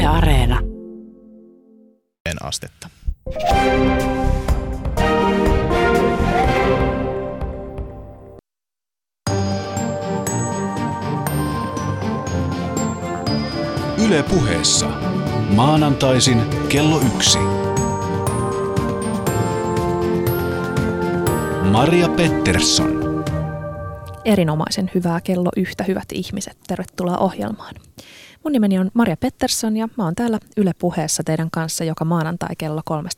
Yle Areena. Astetta. Yle Puheessa. Maanantaisin kello 1. Maria Pettersson. Erinomaisen hyvää kello 1, hyvät ihmiset. Tervetuloa ohjelmaan. Mun nimeni on Maria Pettersson ja mä oon täällä Yle Puheessa teidän kanssa joka maanantai kello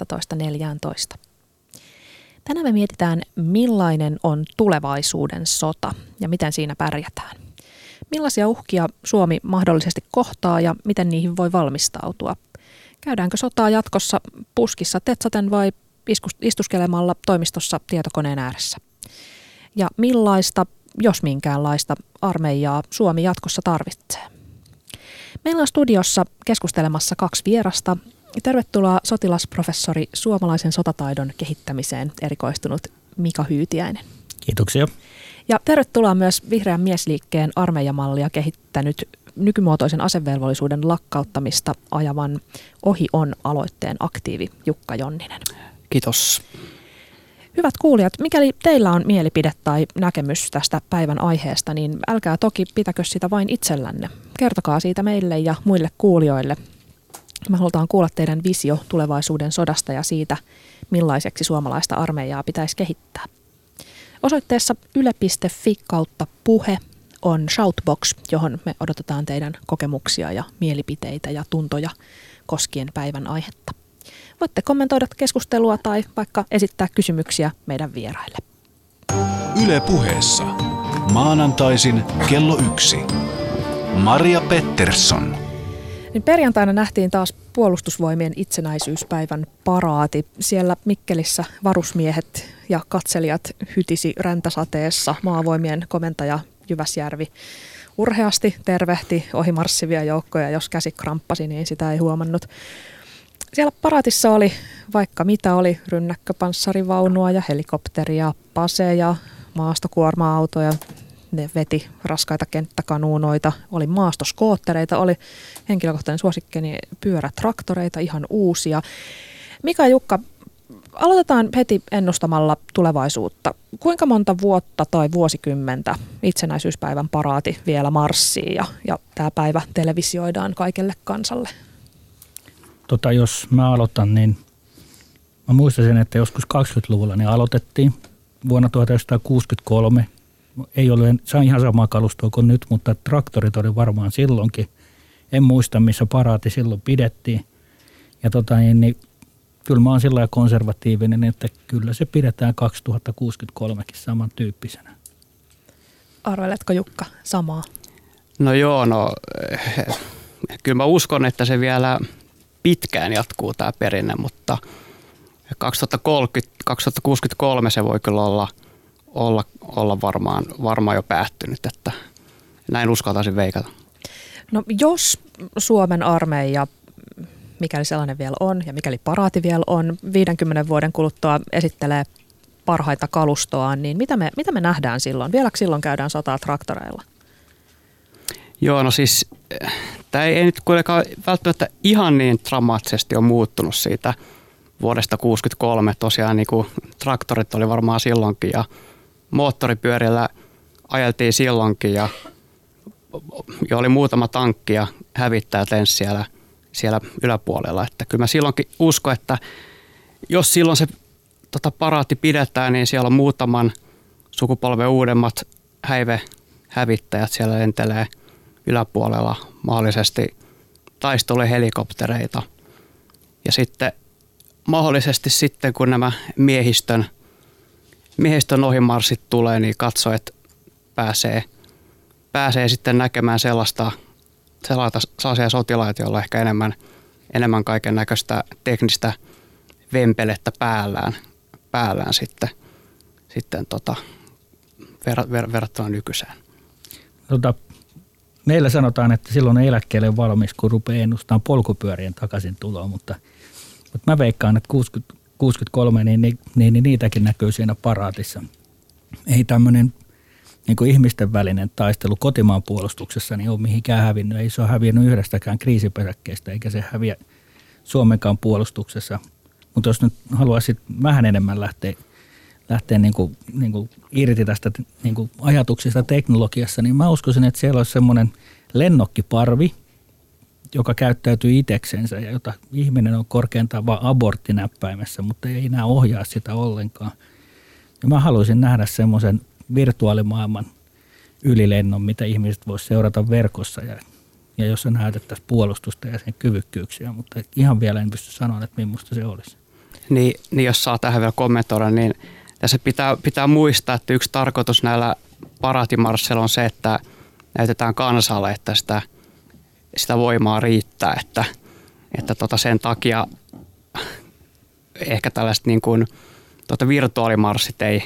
13.14. Tänään me mietitään, millainen on tulevaisuuden sota ja miten siinä pärjätään. Millaisia uhkia Suomi mahdollisesti kohtaa ja miten niihin voi valmistautua? Käydäänkö sotaa jatkossa puskissa tetsaten vai istuskelemalla toimistossa tietokoneen ääressä? Ja millaista, jos minkäänlaista, armeijaa Suomi jatkossa tarvitsee? Meillä on studiossa keskustelemassa 2 vierasta. Tervetuloa sotilasprofessori suomalaisen sotataidon kehittämiseen erikoistunut Mika Hyytiäinen. Kiitoksia. Ja tervetuloa myös Vihreän miesliikkeen armeijamallia kehittänyt nykymuotoisen asevelvollisuuden lakkauttamista ajavan Ohi on-aloitteen aktiivi Jukka Jonninen. Kiitos. Hyvät kuulijat, mikäli teillä on mielipide tai näkemys tästä päivän aiheesta, niin älkää toki pitäkö sitä vain itsellänne. Kertokaa siitä meille ja muille kuulijoille. Me halutaan kuulla teidän visio tulevaisuuden sodasta ja siitä, millaiseksi suomalaista armeijaa pitäisi kehittää. Osoitteessa yle.fi/puhe on shoutbox, johon me odotetaan teidän kokemuksia ja mielipiteitä ja tuntoja koskien päivän aihetta. Voitte kommentoida keskustelua tai vaikka esittää kysymyksiä meidän vieraille. Yle Puheessa. Maanantaisin kello 1. Maria Pettersson. Niin perjantaina nähtiin taas Puolustusvoimien itsenäisyyspäivän paraati. Siellä Mikkelissä varusmiehet ja katselijat hytisi räntäsateessa. Maavoimien komentaja Jyväsjärvi urheasti tervehti ohimarssivia joukkoja. Jos käsi kramppasi, niin sitä ei huomannut. Siellä paraatissa oli vaikka mitä, oli rynnäkköpanssarivaunua ja helikopteria, paseja, maastokuorma-autoja. Ne veti raskaita kenttäkanuunoita, oli maastoskoottereita, oli henkilökohtainen suosikkeni pyörätraktoreita, ihan uusia. Mika ja Jukka, aloitetaan heti ennustamalla tulevaisuutta. Kuinka monta vuotta tai vuosikymmentä itsenäisyyspäivän paraati vielä marssii ja tämä päivä televisioidaan kaikelle kansalle? Jos mä aloitan, niin mä muistaisin, että joskus 20-luvulla ne aloitettiin vuonna 1963. Ei ole ihan samaa kalustoa kuin nyt, mutta traktorit oli varmaan silloinkin. En muista, missä paraati silloin pidettiin. Ja niin kyllä mä oon sillä lailla konservatiivinen, että kyllä se pidetään 2063kin samantyyppisenä. Arveletko Jukka samaa? Kyllä mä uskon, että se vielä pitkään jatkuu tämä perinne, mutta 2063 se voi kyllä olla varmaan jo päättynyt, että näin uskaltaisin veikata. No jos Suomen armeija, mikäli sellainen vielä on ja mikäli paraati vielä on, 50 vuoden kuluttua esittelee parhaita kalustoaan, niin mitä me nähdään silloin? Vieläkö silloin käydään sotaa traktoreilla? Joo, siis tämä ei nyt kuitenkaan välttämättä ihan niin dramaattisesti ole muuttunut siitä vuodesta 1963. Tosiaan niin kuin traktorit oli varmaan silloinkin ja moottoripyörillä ajeltiin silloinkin ja oli muutama tankki ja hävittäjät lensi siellä yläpuolella. Että kyllä mä silloinkin uskon, että jos silloin se paraatti pidetään, niin siellä on muutaman sukupolven uudemmat hävittäjät siellä lentelee yläpuolella mahdollisesti taisteluhelikoptereita. Ja sitten mahdollisesti sitten, kun nämä miehistön ohimarssit tulee, niin katsojat pääsee sitten näkemään sellaisia sotilaita, joilla on ehkä enemmän kaiken näköistä teknistä vempelettä päällään sitten verrattuna nykyiseen. Meillä sanotaan, että silloin ei eläkkeelle valmis, kun rupeaa ennustamaan polkupyörien takaisin tuloa, mutta mä veikkaan, että 63 niin niitäkin näkyy siinä paraatissa. Ei tämmöinen niin kuin ihmisten välinen taistelu kotimaan puolustuksessa niin on mihinkään hävinnyt. Ei se ole hävinnyt yhdestäkään kriisipesäkkeestä, eikä se häviä Suomenkaan puolustuksessa. Mutta jos nyt haluaisit vähän enemmän lähteä niin kuin irti tästä niin kuin ajatuksista teknologiassa, niin mä uskoisin, että siellä olisi semmoinen lennokkiparvi, joka käyttäytyy itseksensä ja jota ihminen on korkeintaan vain aborttinäppäimessä, mutta ei enää ohjaa sitä ollenkaan. Ja mä haluaisin nähdä semmoisen virtuaalimaailman ylilennon, mitä ihmiset voisivat seurata verkossa ja jossa näytettäisiin puolustusta ja sen kyvykkyyksiä, mutta ihan vielä en pysty sanoa, että millaista se olisi. Niin jos saa tähän vielä kommentoida, niin tässä pitää muistaa, että yksi tarkoitus näillä paraatimarsseilla on se, että näytetään kansalle, että sitä voimaa riittää, että sen takia ehkä tällaiset niin kuin, virtuaalimarssit ei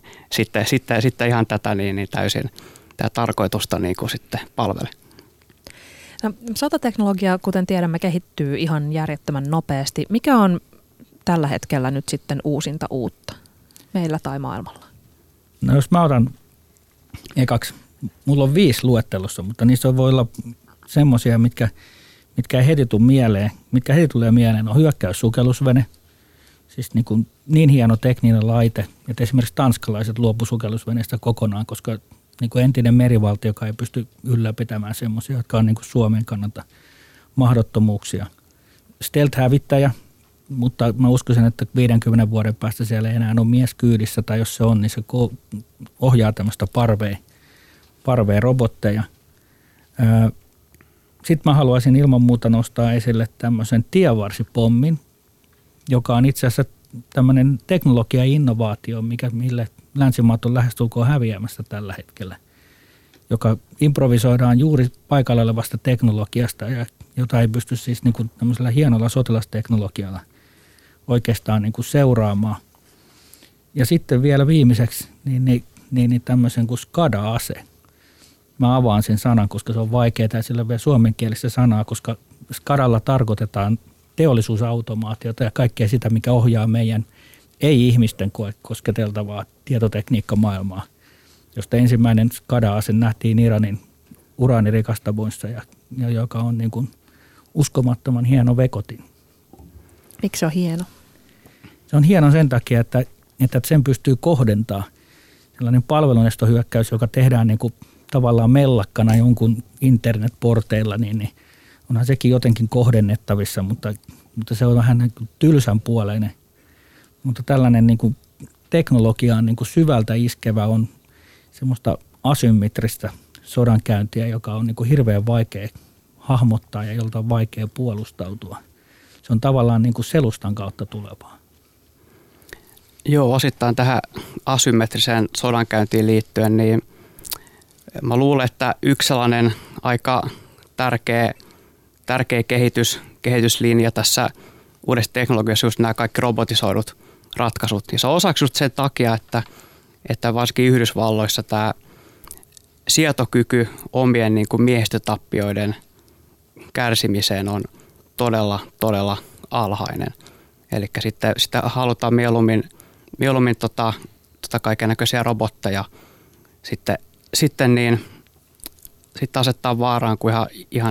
sitten ihan tätä niin täysin tämä tarkoitusta niin kuin sitten palvele. No, sotateknologia, kuten tiedämme, kehittyy ihan järjettömän nopeasti. Mikä on tällä hetkellä nyt sitten uusinta uutta meillä tai maailmalla? No jos mä otan ekaksi, mulla on 5 luettelossa, mutta niissä voi olla semmoisia, mitkä ei heti tule mieleen. Mitkä heti tulee mieleen on hyökkäyssukellusvene, siis niin hieno tekninen laite, että esimerkiksi tanskalaiset luopu sukellusveneistä kokonaan, koska niin kuin entinen merivaltio, joka ei pysty ylläpitämään semmoisia, jotka on niin kuin Suomen kannalta mahdottomuuksia. Stealth-hävittäjä, mutta mä uskoisin, että 50 vuoden päästä siellä ei enää ole mies kyydissä, tai jos se on, niin se ohjaa tämmöistä parvea robotteja. Sitten mä haluaisin ilman muuta nostaa esille tämmöisen tienvarsipommin, joka on itse asiassa tämmöinen teknologia-innovaatio, mille länsimaat on lähestulkoon häviämässä tällä hetkellä, joka improvisoidaan juuri paikalla olevasta teknologiasta, jota ei pysty siis niin kuin tämmöisellä hienolla sotilasteknologialla oikeastaan niin kuin seuraamaan. Ja sitten vielä viimeiseksi niin tämmöisen kuin SCADA-ase. Mä avaan sen sanan, koska se on vaikeaa ja sillä on vielä suomenkielistä sanaa, koska SCADalla tarkoitetaan teollisuusautomaatiota ja kaikkea sitä, mikä ohjaa meidän ei-ihmisten kosketeltavaa tietotekniikkamaailmaa, josta ensimmäinen SCADA-ase nähtiin Iranin uraanirikastamoissa ja joka on niin kuin uskomattoman hieno vekotin. Miksi se on hieno? Se on hieno sen takia, että sen pystyy kohdentamaan. Sellainen palvelunestohyökkäys, joka tehdään niin kuin tavallaan mellakkana jonkun internetporteilla, niin onhan sekin jotenkin kohdennettavissa, mutta se on vähän niin kuin tylsän puoleinen. Mutta tällainen niin kuin teknologiaan niin kuin syvältä iskevä on semmoista asymmetristä sodankäyntiä, joka on niin kuin hirveän vaikea hahmottaa ja jolta on vaikea puolustautua. Se on tavallaan niin kuin selustan kautta tulevaa. Joo, osittain tähän asymmetriseen sodankäyntiin liittyen, niin mä luulen, että yksi sellainen aika tärkeä kehityslinja tässä uudessa teknologiassa just nämä kaikki robotisoidut ratkaisut. Ja se on osaksi just sen takia, että varsinkin Yhdysvalloissa tämä sietokyky omien niin kuin miehistötappioiden kärsimiseen on todella alhainen. Eli sitä halutaan mieluummin kaikennäköisiä robotteja sitten asettaa vaaraan kuin ihan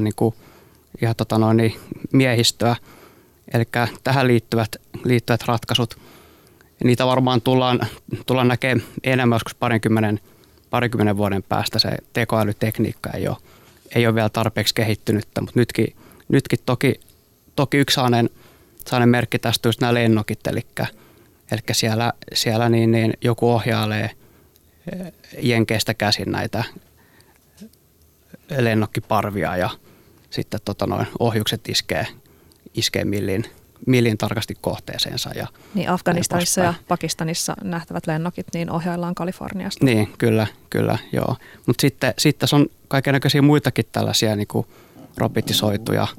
miehistöä. Eli tähän liittyvät ratkaisut. Niitä varmaan tullaan näkemään enemmän joskus parikymmenen vuoden päästä. Se tekoälytekniikka ei ole vielä tarpeeksi kehittynyttä, mutta nytkin toki yksi sellainen merkki tästä just nämä lennokit, eli siellä niin joku ohjailee jenkeistä käsin näitä lennokkiparvia ja sitten ohjukset iskee millin tarkasti kohteeseensa. Niin Afganistanissa ja Pakistanissa nähtävät lennokit niin ohjaillaan Kaliforniasta. Niin, kyllä, joo. Mutta sitten tässä on kaikennäköisiä muitakin tällaisia niin kuin robotisoituja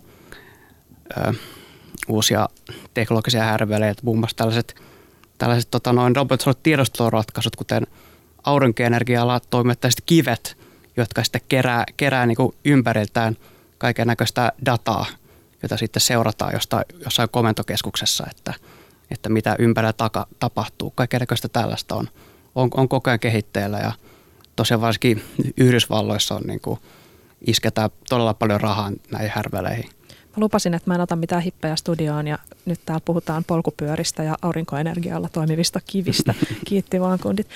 uusia teknologisia härveleitä, muun muassa tällaiset robotisoidut tiedosteluratkaisut, kuten aurinkoenergialla toimivat tällaiset kivet, jotka sitten kerää niin kuin ympäriltään kaikennäköistä dataa, jota sitten seurataan jossain komentokeskuksessa, että mitä ympärillä tapahtuu. Kaikennäköistä tällaista on koko ajan kehitteillä ja tosiaan varsinkin Yhdysvalloissa on niin kuin, isketään todella paljon rahaa näihin härveleihin. Mä lupasin, että mä en ota mitään hippejä studioon ja nyt täällä puhutaan polkupyöristä ja aurinkoenergialla toimivista kivistä. Kiitti vaan kundit.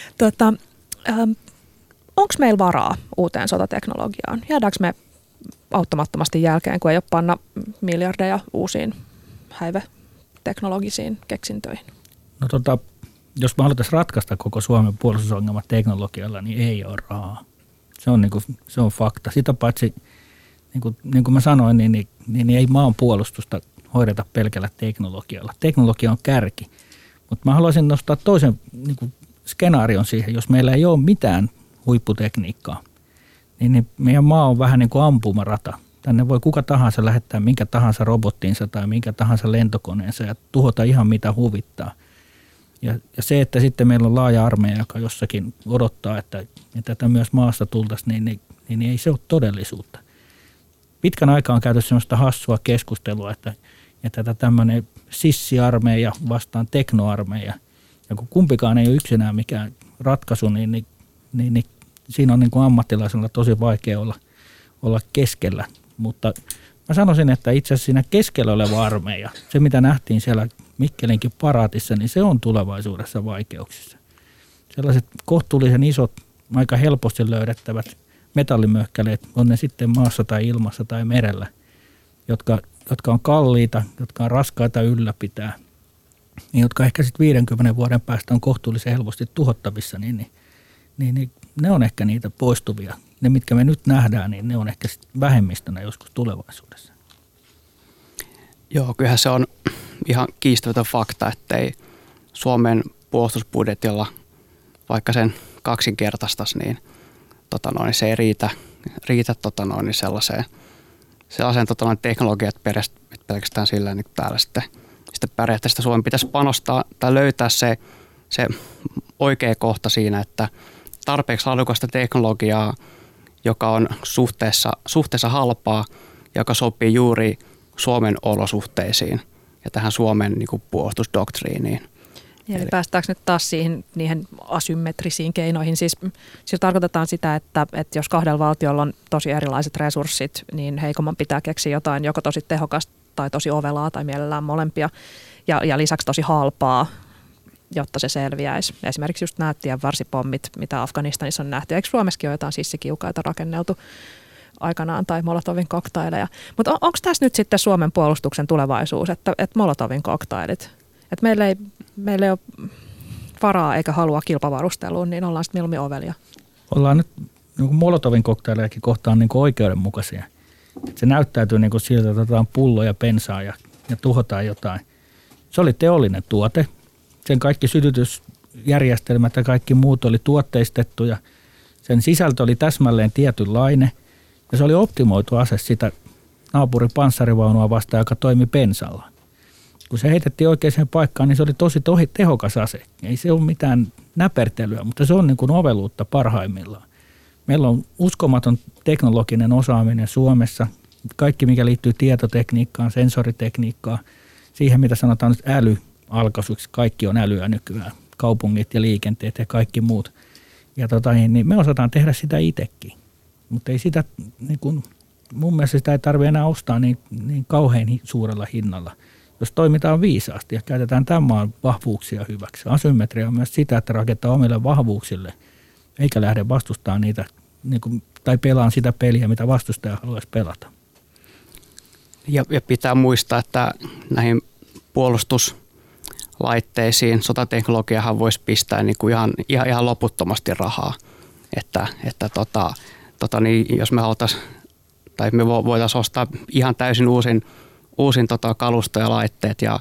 Onko meillä varaa uuteen sotateknologiaan? Jäädäänkö me auttamattomasti jälkeen, kun ei ole panna miljardeja uusiin häiveteknologisiin keksintöihin? No jos me haluttaisiin ratkaista koko Suomen puolustusongelmat teknologialla, niin ei ole rahaa. Se on fakta. Sitä paitsi, niin kuin mä sanoin, niin ei maan puolustusta hoideta pelkällä teknologialla. Teknologia on kärki. Mutta mä haluaisin nostaa toisen skenaarion siihen, jos meillä ei ole mitään huipputekniikkaa, niin meidän maa on vähän niin kuin ampumarata. Tänne voi kuka tahansa lähettää minkä tahansa robottiinsa tai minkä tahansa lentokoneensa ja tuhota ihan mitä huvittaa. Ja se, että sitten meillä on laaja armeija, joka jossakin odottaa, että tätä myös maasta tultaisiin, niin ei se ole todellisuutta. Pitkän aikaa on käyty sellaista hassua keskustelua, että tämmöinen sissiarmeija vastaan teknoarmeija, ja kun kumpikaan ei ole yksinään mikään ratkaisu, niin siinä on niin kuin ammattilaisella tosi vaikea olla keskellä. Mutta mä sanoisin, että itse asiassa siinä keskellä oleva armeija, se mitä nähtiin siellä Mikkelinkin paraatissa, niin se on tulevaisuudessa vaikeuksissa. Sellaiset kohtuullisen isot, aika helposti löydettävät metallimöhkäleet, on ne sitten maassa tai ilmassa tai merellä, jotka on kalliita, jotka on raskaita ylläpitää, niin jotka ehkä sitten 50 vuoden päästä on kohtuullisen helposti tuhottavissa, niin ne on ehkä niitä poistuvia. Ne, mitkä me nyt nähdään, niin ne on ehkä vähemmistönä joskus tulevaisuudessa. Joo, kyllähän se on ihan kiistämätön fakta, ettei Suomen puolustusbudjetilla, vaikka sen kaksinkertaistaisi, niin se ei riitä sellaiseen teknologiaan, että pelkästään sillä niin täällä sitten periaatteessa Suomen pitäisi panostaa tai löytää se oikea kohta siinä, että tarpeeksi laadukasta teknologiaa, joka on suhteessa halpaa, joka sopii juuri Suomen olosuhteisiin ja tähän Suomen niin kuin puolustusdoktriiniin. Eli päästäänkö nyt taas niihin asymmetrisiin keinoihin? Siis tarkoitetaan sitä, että jos kahdella valtiolla on tosi erilaiset resurssit, niin heikomman pitää keksiä jotain joko tosi tehokasta tai tosi ovelaa tai mielellään molempia ja lisäksi tosi halpaa, jotta se selviäisi. Esimerkiksi just nämä tienvarsipommit, mitä Afganistanissa on nähty. Eikö Suomessakin ole jotain sissikiukaita rakenneltu aikanaan tai Molotovin koktaileja? Mutta onko tässä nyt sitten Suomen puolustuksen tulevaisuus, että Molotovin koktailit, että meillä ei ole varaa eikä halua kilpavarusteluun, niin ollaan sitten mieluummin ovelia? Ollaan nyt niin Molotovin koktailejakin kohtaan niin oikeudenmukaisia. Se näyttäytyy niin siltä, että otetaan pulloja, pensaa ja tuhotaan jotain. Se oli teollinen tuote. Sen kaikki sytytysjärjestelmät ja kaikki muut oli tuotteistettu ja sen sisältö oli täsmälleen tietynlainen. Ja se oli optimoitu ase sitä naapurin panssarivaunua vastaan, joka toimi pensalla. Kun se heitettiin oikeaan paikkaan, niin se oli tosi tehokas ase. Ei se ole mitään näpertelyä, mutta se on niin kuin oveluutta parhaimmillaan. Meillä on uskomaton teknologinen osaaminen Suomessa. Kaikki, mikä liittyy tietotekniikkaan, sensoritekniikkaan, siihen mitä sanotaan nyt älyalkaisuiksi. Kaikki on älyä nykyään. Kaupungit ja liikenteet ja kaikki muut. Ja niin me osataan tehdä sitä itsekin. Mutta ei sitä, niin kun, mun mielestä sitä ei tarvitse enää ostaa niin kauhean suurella hinnalla. Jos toimitaan viisaasti ja käytetään tämän maan vahvuuksia hyväksi. Asymmetria on myös sitä, että rakentaa omille vahvuuksille, eikä lähde vastustamaan niitä, tai pelaan sitä peliä, mitä vastustaja haluaisi pelata. Ja pitää muistaa, että näihin puolustuslaitteisiin sotateknologiahan voisi pistää niin kuin ihan loputtomasti rahaa. Että jos me haluttaisiin, tai me voitaisiin ostaa ihan täysin uusin kalusto ja laitteet ja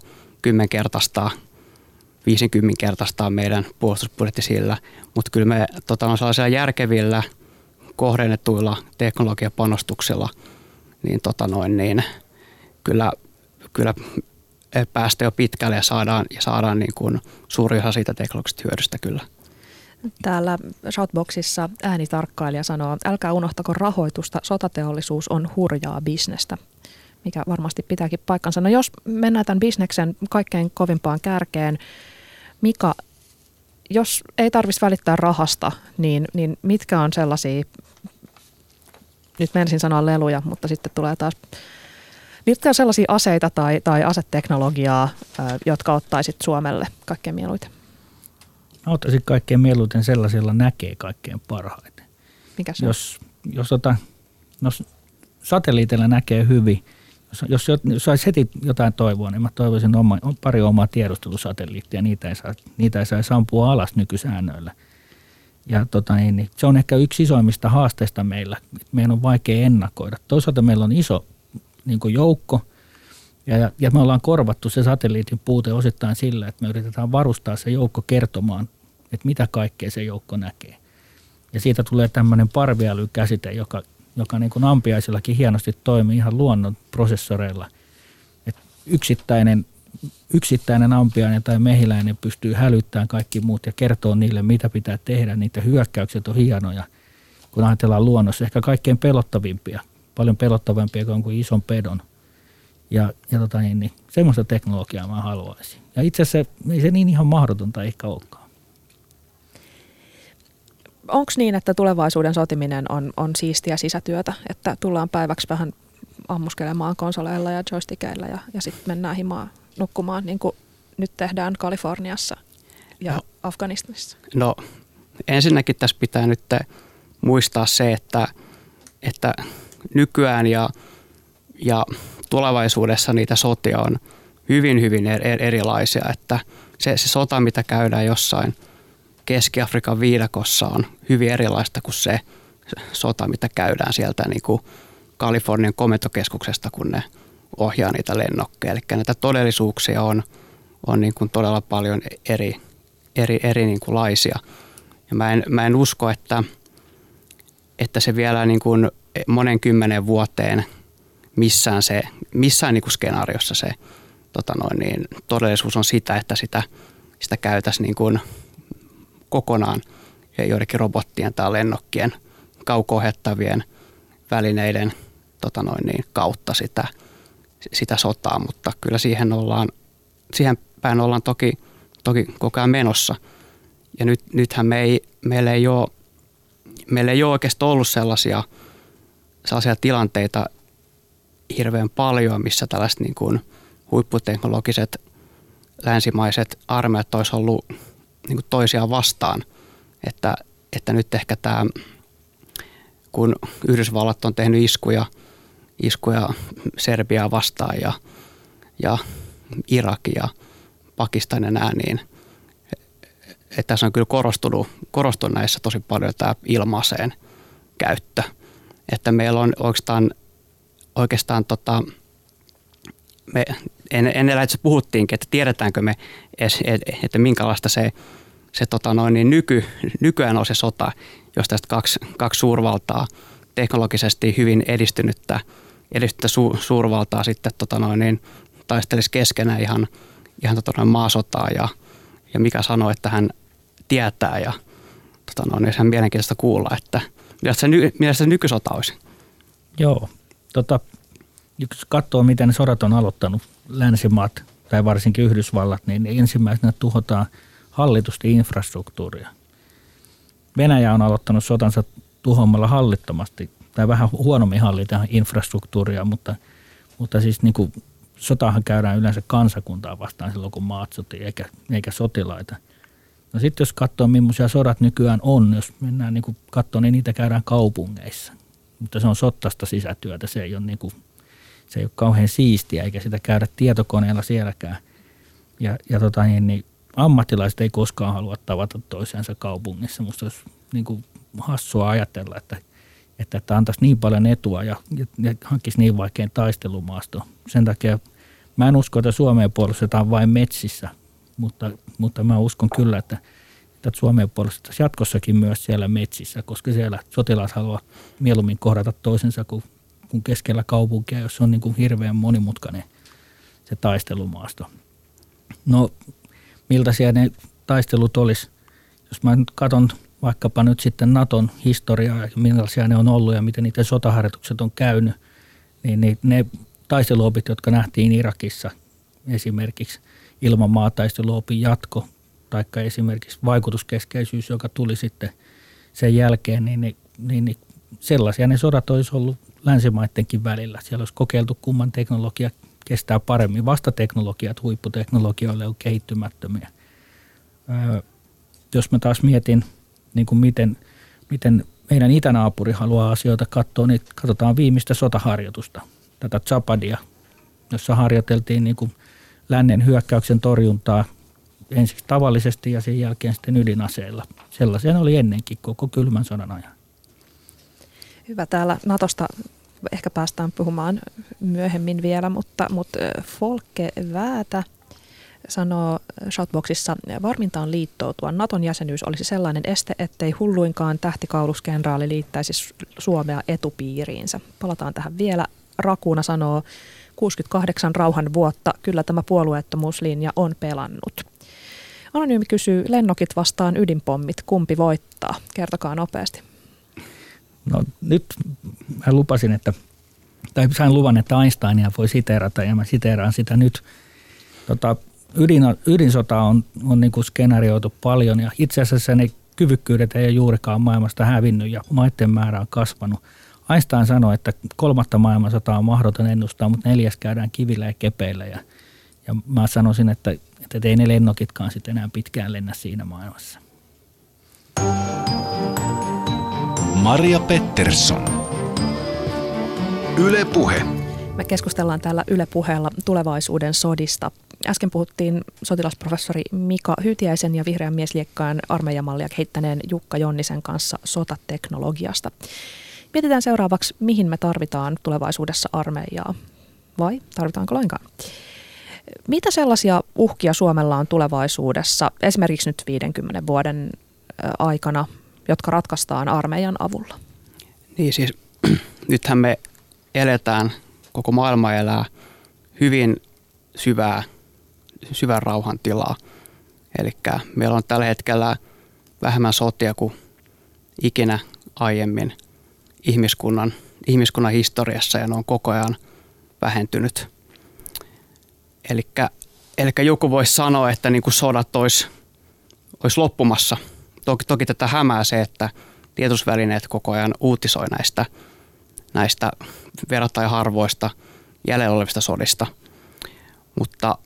50-kertaistaa meidän puolustusbudjetti sillä, mutta kyllä me on sellaisilla järkevillä kohdennetuilla teknologiapanostuksilla, niin kyllä päästä jo pitkälle ja saadaan niin kuin suuri osa siitä teknologisesta hyödystä kyllä. Täällä Shoutboxissa äänitarkkailija sanoo, älkää unohtako rahoitusta, sotateollisuus on hurjaa bisnestä, mikä varmasti pitääkin paikkansa. No jos mennään tämän bisneksen kaikkein kovimpaan kärkeen, Mika, jos ei tarvitsisi välittää rahasta, niin mitkä on sellaisia, nyt menisin sanoa leluja, mutta sitten tulee taas, mitkä on sellaisia aseita tai aseteknologiaa, jotka ottaisit Suomelle kaikkein mieluiten? Mä ottaisin kaikkein mieluiten sellaisilla näkee kaikkein parhaiten. Mikä se on? Jos satelliitilla näkee hyvin, jos saisi heti jotain toivoa, niin mä toivoisin pari omaa tiedustelusatelliittia. Niitä ei saisi ampua alas nykysäännöillä. Ja se on ehkä yksi isoimmista haasteista meillä. Meidän on vaikea ennakoida. Toisaalta meillä on iso niin kuin joukko, ja me ollaan korvattu se satelliitin puute osittain sillä, että me yritetään varustaa se joukko kertomaan, että mitä kaikkea se joukko näkee. Ja siitä tulee tämmöinen parviälykäsite, joka niin kuin ampiaisillakin hienosti toimii ihan luonnon prosessoreilla. Et yksittäinen ampiainen tai mehiläinen pystyy hälyttämään kaikki muut ja kertoo niille, mitä pitää tehdä. Niitä hyökkäykset on hienoja, kun ajatellaan luonnossa. Ehkä kaikkein pelottavimpia, paljon pelottavampia kuin ison pedon. Ja semmoista teknologiaa mä haluaisin. Ja itse asiassa ei se niin ihan mahdotonta ehkä olekaan. Onko niin, että tulevaisuuden sotiminen on siistiä sisätyötä, että tullaan päiväksi vähän ammuskelemaan konsoleilla ja joystickeilla ja sitten mennään himaan nukkumaan, niin kuin nyt tehdään Kaliforniassa ja Afganistanissa? No ensinnäkin tässä pitää nyt muistaa se, että nykyään ja tulevaisuudessa niitä sotia on hyvin, hyvin erilaisia, että se sota, mitä käydään jossain Keski-Afrikan viidakossa on hyvin erilaista kuin se sota, mitä käydään sieltä niin kuin Kalifornian komentokeskuksesta, kun ne ohjaa niitä lennokkeja. Eli näitä todellisuuksia on niin kuin todella paljon eri niin kuin laisia. Ja mä en usko, että se vielä niin kuin monen 10 vuoteen missään niin kuin skenaariossa se todellisuus on sitä, että sitä käytäisiin niin kuin kokonaan joidenkin robottien tai lennokkien kauko-ohjattavien välineiden kautta sitä sotaa, mutta kyllä siihen päin ollaan toki koko ajan menossa. Ja nythän meillä ei ole oikeastaan ollut sellaisia tilanteita hirveän paljon, missä tällaiset niin kuin huipputeknologiset länsimaiset armeijat olisi ollut niin kuin toisiaan vastaan. Että nyt ehkä tämä, kun Yhdysvallat on tehnyt iskuja Serbiaa vastaan ja Irak ja Pakistan ja nämä, niin että tässä on kyllä korostunut näissä tosi paljon tämä ilma-aseen käyttö. Että meillä on oikeastaan ennen lähdössä puhuttiinkin, että tiedetäänkö me, että minkälaista se nykyään on se sota, jos tästä kaksi suurvaltaa, teknologisesti hyvin edistynyttä suurvaltaa sitten taistelisi keskenään ihan maasotaa ja mikä sanoo, että hän tietää ja olisi ihan mielenkiintoista kuulla, että mitä se nykysota olisi. Joo, jos katsoo, miten ne sodat on aloittanut länsimaat tai varsinkin Yhdysvallat, niin ensimmäisenä tuhotaan hallitusti infrastruktuuria. Venäjä on aloittanut sotansa tuhoamalla hallittomasti tai vähän huonommin hallitaan infrastruktuuria, mutta siis niin kuin sotahan käydään yleensä kansakuntaa vastaan silloin, kun maat sotii eikä sotilaita. No sitten jos katsoo, millaisia sodat nykyään on, jos mennään niin kuin katsoa, niin niitä käydään kaupungeissa. Mutta se on sottaista sisätyötä, se ei ole kauhean siistiä, eikä sitä käydä tietokoneella sielläkään. Ja niin ammattilaiset ei koskaan halua tavata toisiansa kaupungissa. Musta olisi niin kuin hassua ajatella, että antaisi niin paljon etua ja hankkisi niin vaikean taistelumaasto. Sen takia mä en usko, että Suomeen puolustetaan vain metsissä, mutta mä uskon kyllä, että Suomeen puolustetaan jatkossakin myös siellä metsissä, koska siellä sotilaat haluaa mieluummin kohdata toisensa kuin keskellä kaupunkia, jos on niin kuin hirveän monimutkainen se taistelumaasto. No, miltä siellä ne taistelut olisi? Jos mä nyt katson vaikkapa nyt sitten Naton historiaa ja millaisia ne on ollut ja miten niiden sotaharjoitukset on käynyt, niin ne taisteluopit, jotka nähtiin Irakissa esimerkiksi ilman maataisteluopin jatko tai esimerkiksi vaikutuskeskeisyys, joka tuli sitten sen jälkeen, niin sellaisia ne sodat olisi ollut länsimaidenkin välillä. Siellä olisi kokeiltu, kumman teknologia kestää paremmin. Vastateknologiat huipputeknologioille on kehittymättömiä. Jos mä taas mietin, niin kuin miten meidän itänaapuri haluaa asioita katsoa, niin katsotaan viimeistä sotaharjoitusta, tätä Zapadia, jossa harjoiteltiin niin kuin lännen hyökkäyksen torjuntaa ensiksi tavallisesti ja sen jälkeen sitten ydinaseilla. Sellaisia oli ennenkin koko kylmän sodan ajan. Hyvä, täällä Natosta ehkä päästään puhumaan myöhemmin vielä, mutta Folke Väätä sanoo Shoutboxissa, varminta on liittoutua. Naton jäsenyys olisi sellainen este, ettei hulluinkaan tähtikauluskenraali liittäisi Suomea etupiiriinsä. Palataan tähän vielä. Rakuuna sanoo, 68 rauhan vuotta, kyllä tämä puolueettomuuslinja on pelannut. Anonyymi kysyy, lennokit vastaan ydinpommit, kumpi voittaa? Kertokaa nopeasti. No nyt mä lupasin, sain luvan, että Einsteinia voi siteerata ja mä siteeraan sitä nyt. Ydinsota on niin kuin skenaarioitu paljon ja itse asiassa ne kyvykkyydet ei ole juurikaan maailmasta hävinnyt ja maiden määrä on kasvanut. Einstein sanoi, että 3. maailmansotaa on mahdoton ennustaa, mutta 4. käydään kivillä ja kepeillä ja mä sanoisin, että ei ne lennokitkaan sitten enää pitkään lennä siinä maailmassa. Maria Pettersson. Yle Puhe. Me keskustellaan täällä Yle Puheella tulevaisuuden sodista. Äsken puhuttiin sotilasprofessori Mika Hytiäisen ja vihreän miesliekkaan armeijamallia kehittäneen Jukka Jonnisen kanssa sotateknologiasta. Mietitään seuraavaksi, mihin me tarvitaan tulevaisuudessa armeijaa, vai tarvitaanko lainkaan? Mitä sellaisia uhkia Suomella on tulevaisuudessa, esimerkiksi nyt 50 vuoden aikana, jotka ratkaistaan armeijan avulla? Niin siis, nythän me eletään, koko maailma elää hyvin syvän rauhan tilaa. Eli meillä on tällä hetkellä vähemmän sotia kuin ikinä aiemmin ihmiskunnan historiassa ja ne on koko ajan vähentynyt. Eli joku voisi sanoa, että niin kuin sodat olisi loppumassa. Toki tätä hämää se, että tiedotusvälineet koko ajan uutisoi näistä verrattain harvoista jäljellä olevista sodista. Mutta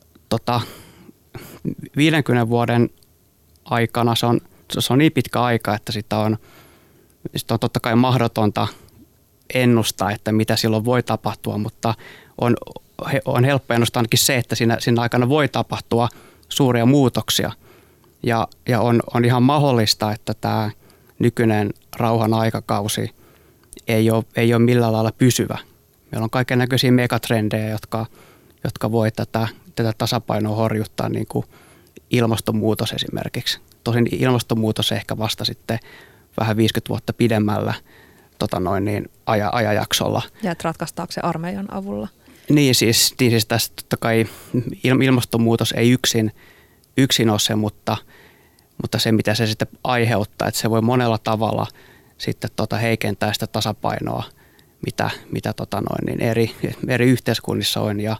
50 vuoden aikana se on niin pitkä aika, että sitä on totta kai mahdotonta ennustaa, että mitä silloin voi tapahtua, mutta on helppo ennustaa ainakin se, että siinä aikana voi tapahtua suuria muutoksia. Ja on ihan mahdollista, että tämä nykyinen rauhan aikakausi ei ole millään lailla pysyvä. Meillä on kaikennäköisiä megatrendejä, jotka voi tätä tasapainoa horjuttaa, niin kuin ilmastonmuutos esimerkiksi. Tosin ilmastonmuutos ehkä vasta sitten vähän 50 vuotta pidemmällä ajanjaksolla. Ja että ratkaistaanko se armeijan avulla? Niin siis tässä totta kai ilmastonmuutos ei yksin ole se, mutta se mitä se sitten aiheuttaa, että se voi monella tavalla sitten heikentää sitä tasapainoa, mitä eri yhteiskunnissa on ja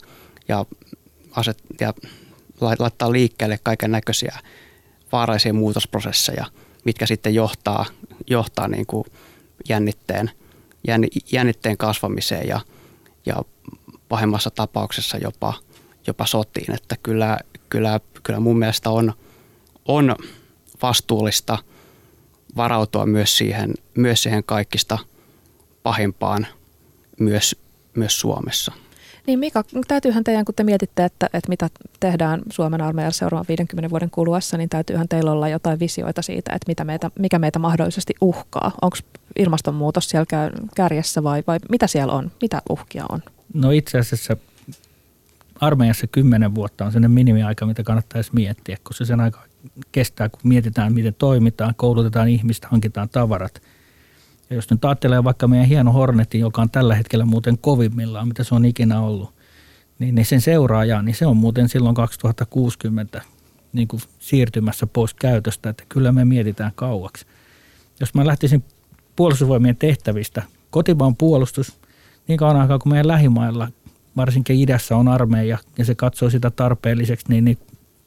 laittaa liikkeelle kaiken näköisiä vaarallisia muutosprosesseja, mitkä sitten johtaa niin kuin jännitteen kasvamiseen ja pahimmassa tapauksessa jopa sotiin. Että kyllä mun mielestä on vastuullista varautua myös siihen kaikista pahimpaan myös Suomessa. Niin Mika, täytyyhän teidän, kun te mietitte, että mitä tehdään Suomen armeijassa seuraavan 50 vuoden kuluessa, niin täytyyhän teillä olla jotain visioita siitä, että mikä meitä mahdollisesti uhkaa. Onko ilmastonmuutos siellä kärjessä vai mitä siellä on? Mitä uhkia on? No itse asiassa armeijassa 10 vuotta on sellainen minimiaika, mitä kannattaisi miettiä, kun se sen aika kestää, kun mietitään, miten toimitaan, koulutetaan ihmistä, hankitaan tavarat. Ja jos nyt ajattelee vaikka meidän hieno Hornetin, joka on tällä hetkellä muuten kovimmillaan, mitä se on ikinä ollut, niin sen seuraaja, niin se on muuten silloin 2060 niin kuin siirtymässä pois käytöstä, että kyllä me mietitään kauaksi. Jos mä lähtisin puolustusvoimien tehtävistä, kotimaan puolustus, niin kauan aikaa kuin meidän lähimailla, varsinkin idässä on armeija ja se katsoo sitä tarpeelliseksi, niin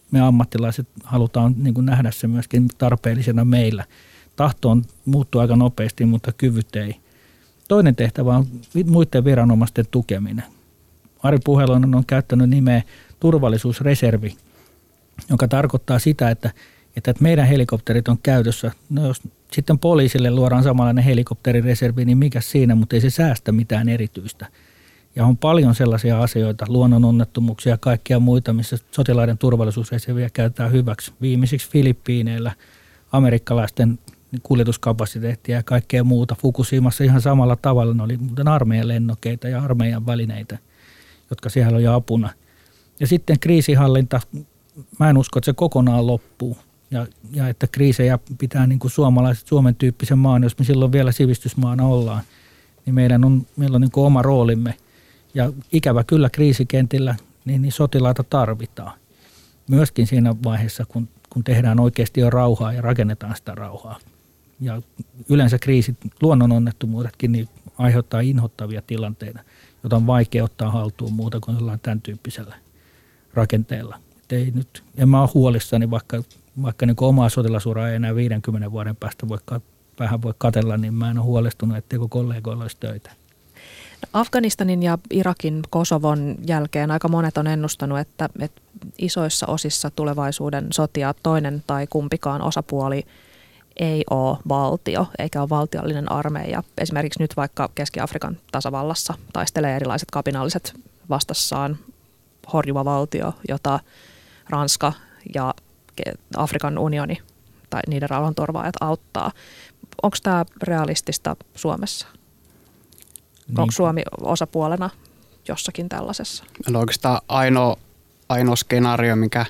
me ammattilaiset halutaan niin kuin nähdä se myöskin tarpeellisena meillä. Tahto on muuttuu aika nopeasti, mutta kyvyt ei. Toinen tehtävä on muiden viranomaisten tukeminen. Ari Puheloinen on käyttänyt nimeä turvallisuusreservi, joka tarkoittaa sitä, että meidän helikopterit on käytössä. No jos sitten poliisille luodaan samanlainen helikopterireservi, niin mikä siinä, mutta ei se säästä mitään erityistä. Ja on paljon sellaisia asioita, luonnononnettomuuksia ja kaikkia muita, missä sotilaiden turvallisuusreserviä käytetään hyväksi. Viimeisiksi Filippiineillä amerikkalaisten kuljetuskapasiteettia ja kaikkea muuta. Fukushimassa ihan samalla tavalla. Ne oli muuten armeijan lennokeita ja armeijan välineitä, jotka siellä on jo apuna. Ja sitten kriisihallinta, mä en usko, että se kokonaan loppuu. Ja että kriisejä pitää niin kuin Suomen tyyppisen maan, jos me silloin vielä sivistysmaana ollaan, niin meillä on niin kuin oma roolimme. Ja ikävä kyllä kriisikentillä niin sotilaita tarvitaan. Myöskin siinä vaiheessa, kun tehdään oikeasti jo rauhaa ja rakennetaan sitä rauhaa. Ja yleensä kriisit, luonnononnettomuudetkin niin aiheuttaa inhottavia tilanteita, joita on vaikea ottaa haltuun muuta kuin jollain tämän tyyppisellä rakenteella. En mä ole huolissani, vaikka niin omaa sotilasuraa ei enää 50 vuoden päästä vähän voi katsella, niin mä en ole huolestunut, etteikö kollegoilla olisi töitä. Afganistanin ja Irakin, Kosovon jälkeen aika monet on ennustanut, että isoissa osissa tulevaisuuden sotia toinen tai kumpikaan osapuoli ei ole valtio eikä ole valtiollinen armeija. Esimerkiksi nyt vaikka Keski-Afrikan tasavallassa taistelee erilaiset kapinalliset vastassaan horjuva valtio, jota Ranska ja Afrikan unioni tai niiden rauhanturvaajat auttaa. Onko tämä realistista Suomessa? Niin. Onko Suomi osapuolena jossakin tällaisessa? No oikeastaan ainoa skenaario, mikä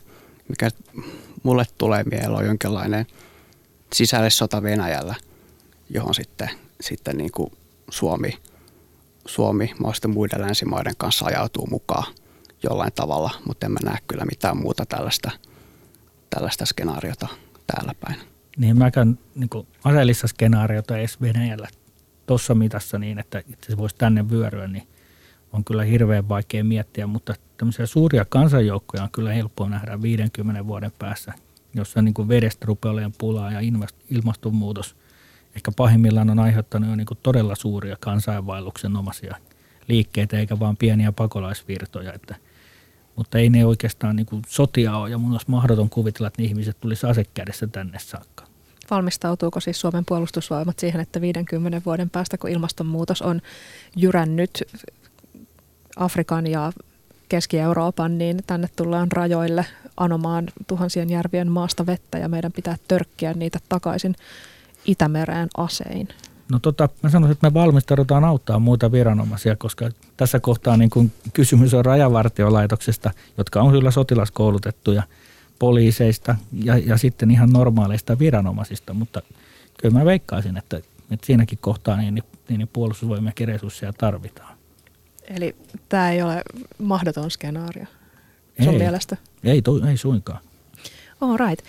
mulle tulee mieleen, on jonkinlainen sisällissota Venäjällä, johon sitten niin kuin Suomi mahdollisesti muiden länsimaiden kanssa ajautuu mukaan jollain tavalla, mutta en mä näe kyllä mitään muuta tällaista skenaariota täällä päin. Niin mäkään niin aseellista skenaariota edes Venäjällä tuossa mitassa niin, että se voisi tänne vyöryä, niin on kyllä hirveän vaikea miettiä, mutta tämmöisiä suuria kansanjoukkoja on kyllä helppoa nähdä 50 vuoden päässä, jossa niin kuin vedestä rupeaa olemaan pulaa ja ilmastonmuutos ehkä pahimmillaan on aiheuttanut jo niin kuin todella suuria kansainvaelluksenomaisia liikkeitä eikä vaan pieniä pakolaisvirtoja, mutta ei ne oikeastaan niin kuin sotia ole ja mun olisi mahdoton kuvitella, että ihmiset tulisi asekädessä tänne saakka. Valmistautuuko siis Suomen puolustusvoimat siihen, että 50 vuoden päästä, kun ilmastonmuutos on jyrännyt Afrikan ja Keski-Euroopan, niin tänne tullaan rajoille anomaan tuhansien järvien maasta vettä ja meidän pitää törkkiä niitä takaisin Itämereen asein? No mä sanoisin, että me valmistaudutaan auttaa muita viranomaisia, koska tässä kohtaa niin kun kysymys on rajavartiolaitoksesta, jotka on kyllä sotilaskoulutettuja, poliiseista ja sitten ihan normaaleista viranomaisista, mutta kyllä mä veikkaisin, että siinäkin kohtaa niin puolustusvoimiakin resursseja tarvitaan. Eli tämä ei ole mahdoton skenaario sun mielestä? Ei suinkaan. All right.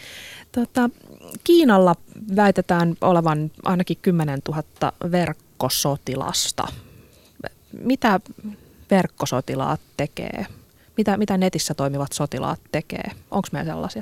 Kiinalla väitetään olevan ainakin 10 000 verkkosotilasta. Mitä verkkosotilaat tekee? Mitä netissä toimivat sotilaat tekee? Onko meillä sellaisia?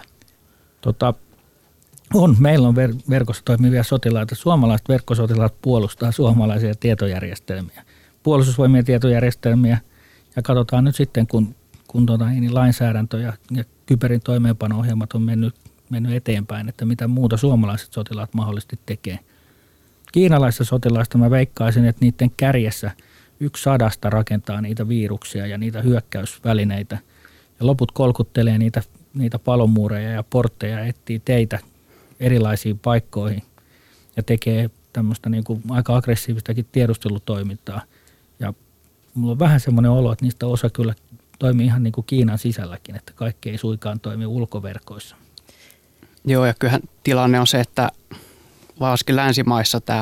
Meillä on verkossa toimivia sotilaita. Suomalaiset verkkosotilaat puolustaa suomalaisia tietojärjestelmiä, puolustusvoimien tietojärjestelmiä. Ja katsotaan nyt sitten, kun lainsäädäntö ja kyberin toimeenpano-ohjelmat on mennyt eteenpäin, että mitä muuta suomalaiset sotilaat mahdollisesti tekee. Kiinalaisissa sotilaista mä veikkaisin, että niiden kärjessä 1/100 rakentaa niitä viruksia ja niitä hyökkäysvälineitä. Ja loput kolkuttelee niitä palomuureja ja portteja, etsii teitä erilaisiin paikkoihin ja tekee tämmöistä niin kuin aika aggressiivistakin tiedustelutoimintaa. Ja mulla on vähän semmoinen olo, että niistä osa kyllä toimii ihan niin kuin Kiinan sisälläkin, että kaikki ei suinkaan toimi ulkoverkoissa. Joo, ja kyllähän tilanne on se, että varsinkin länsimaissa tämä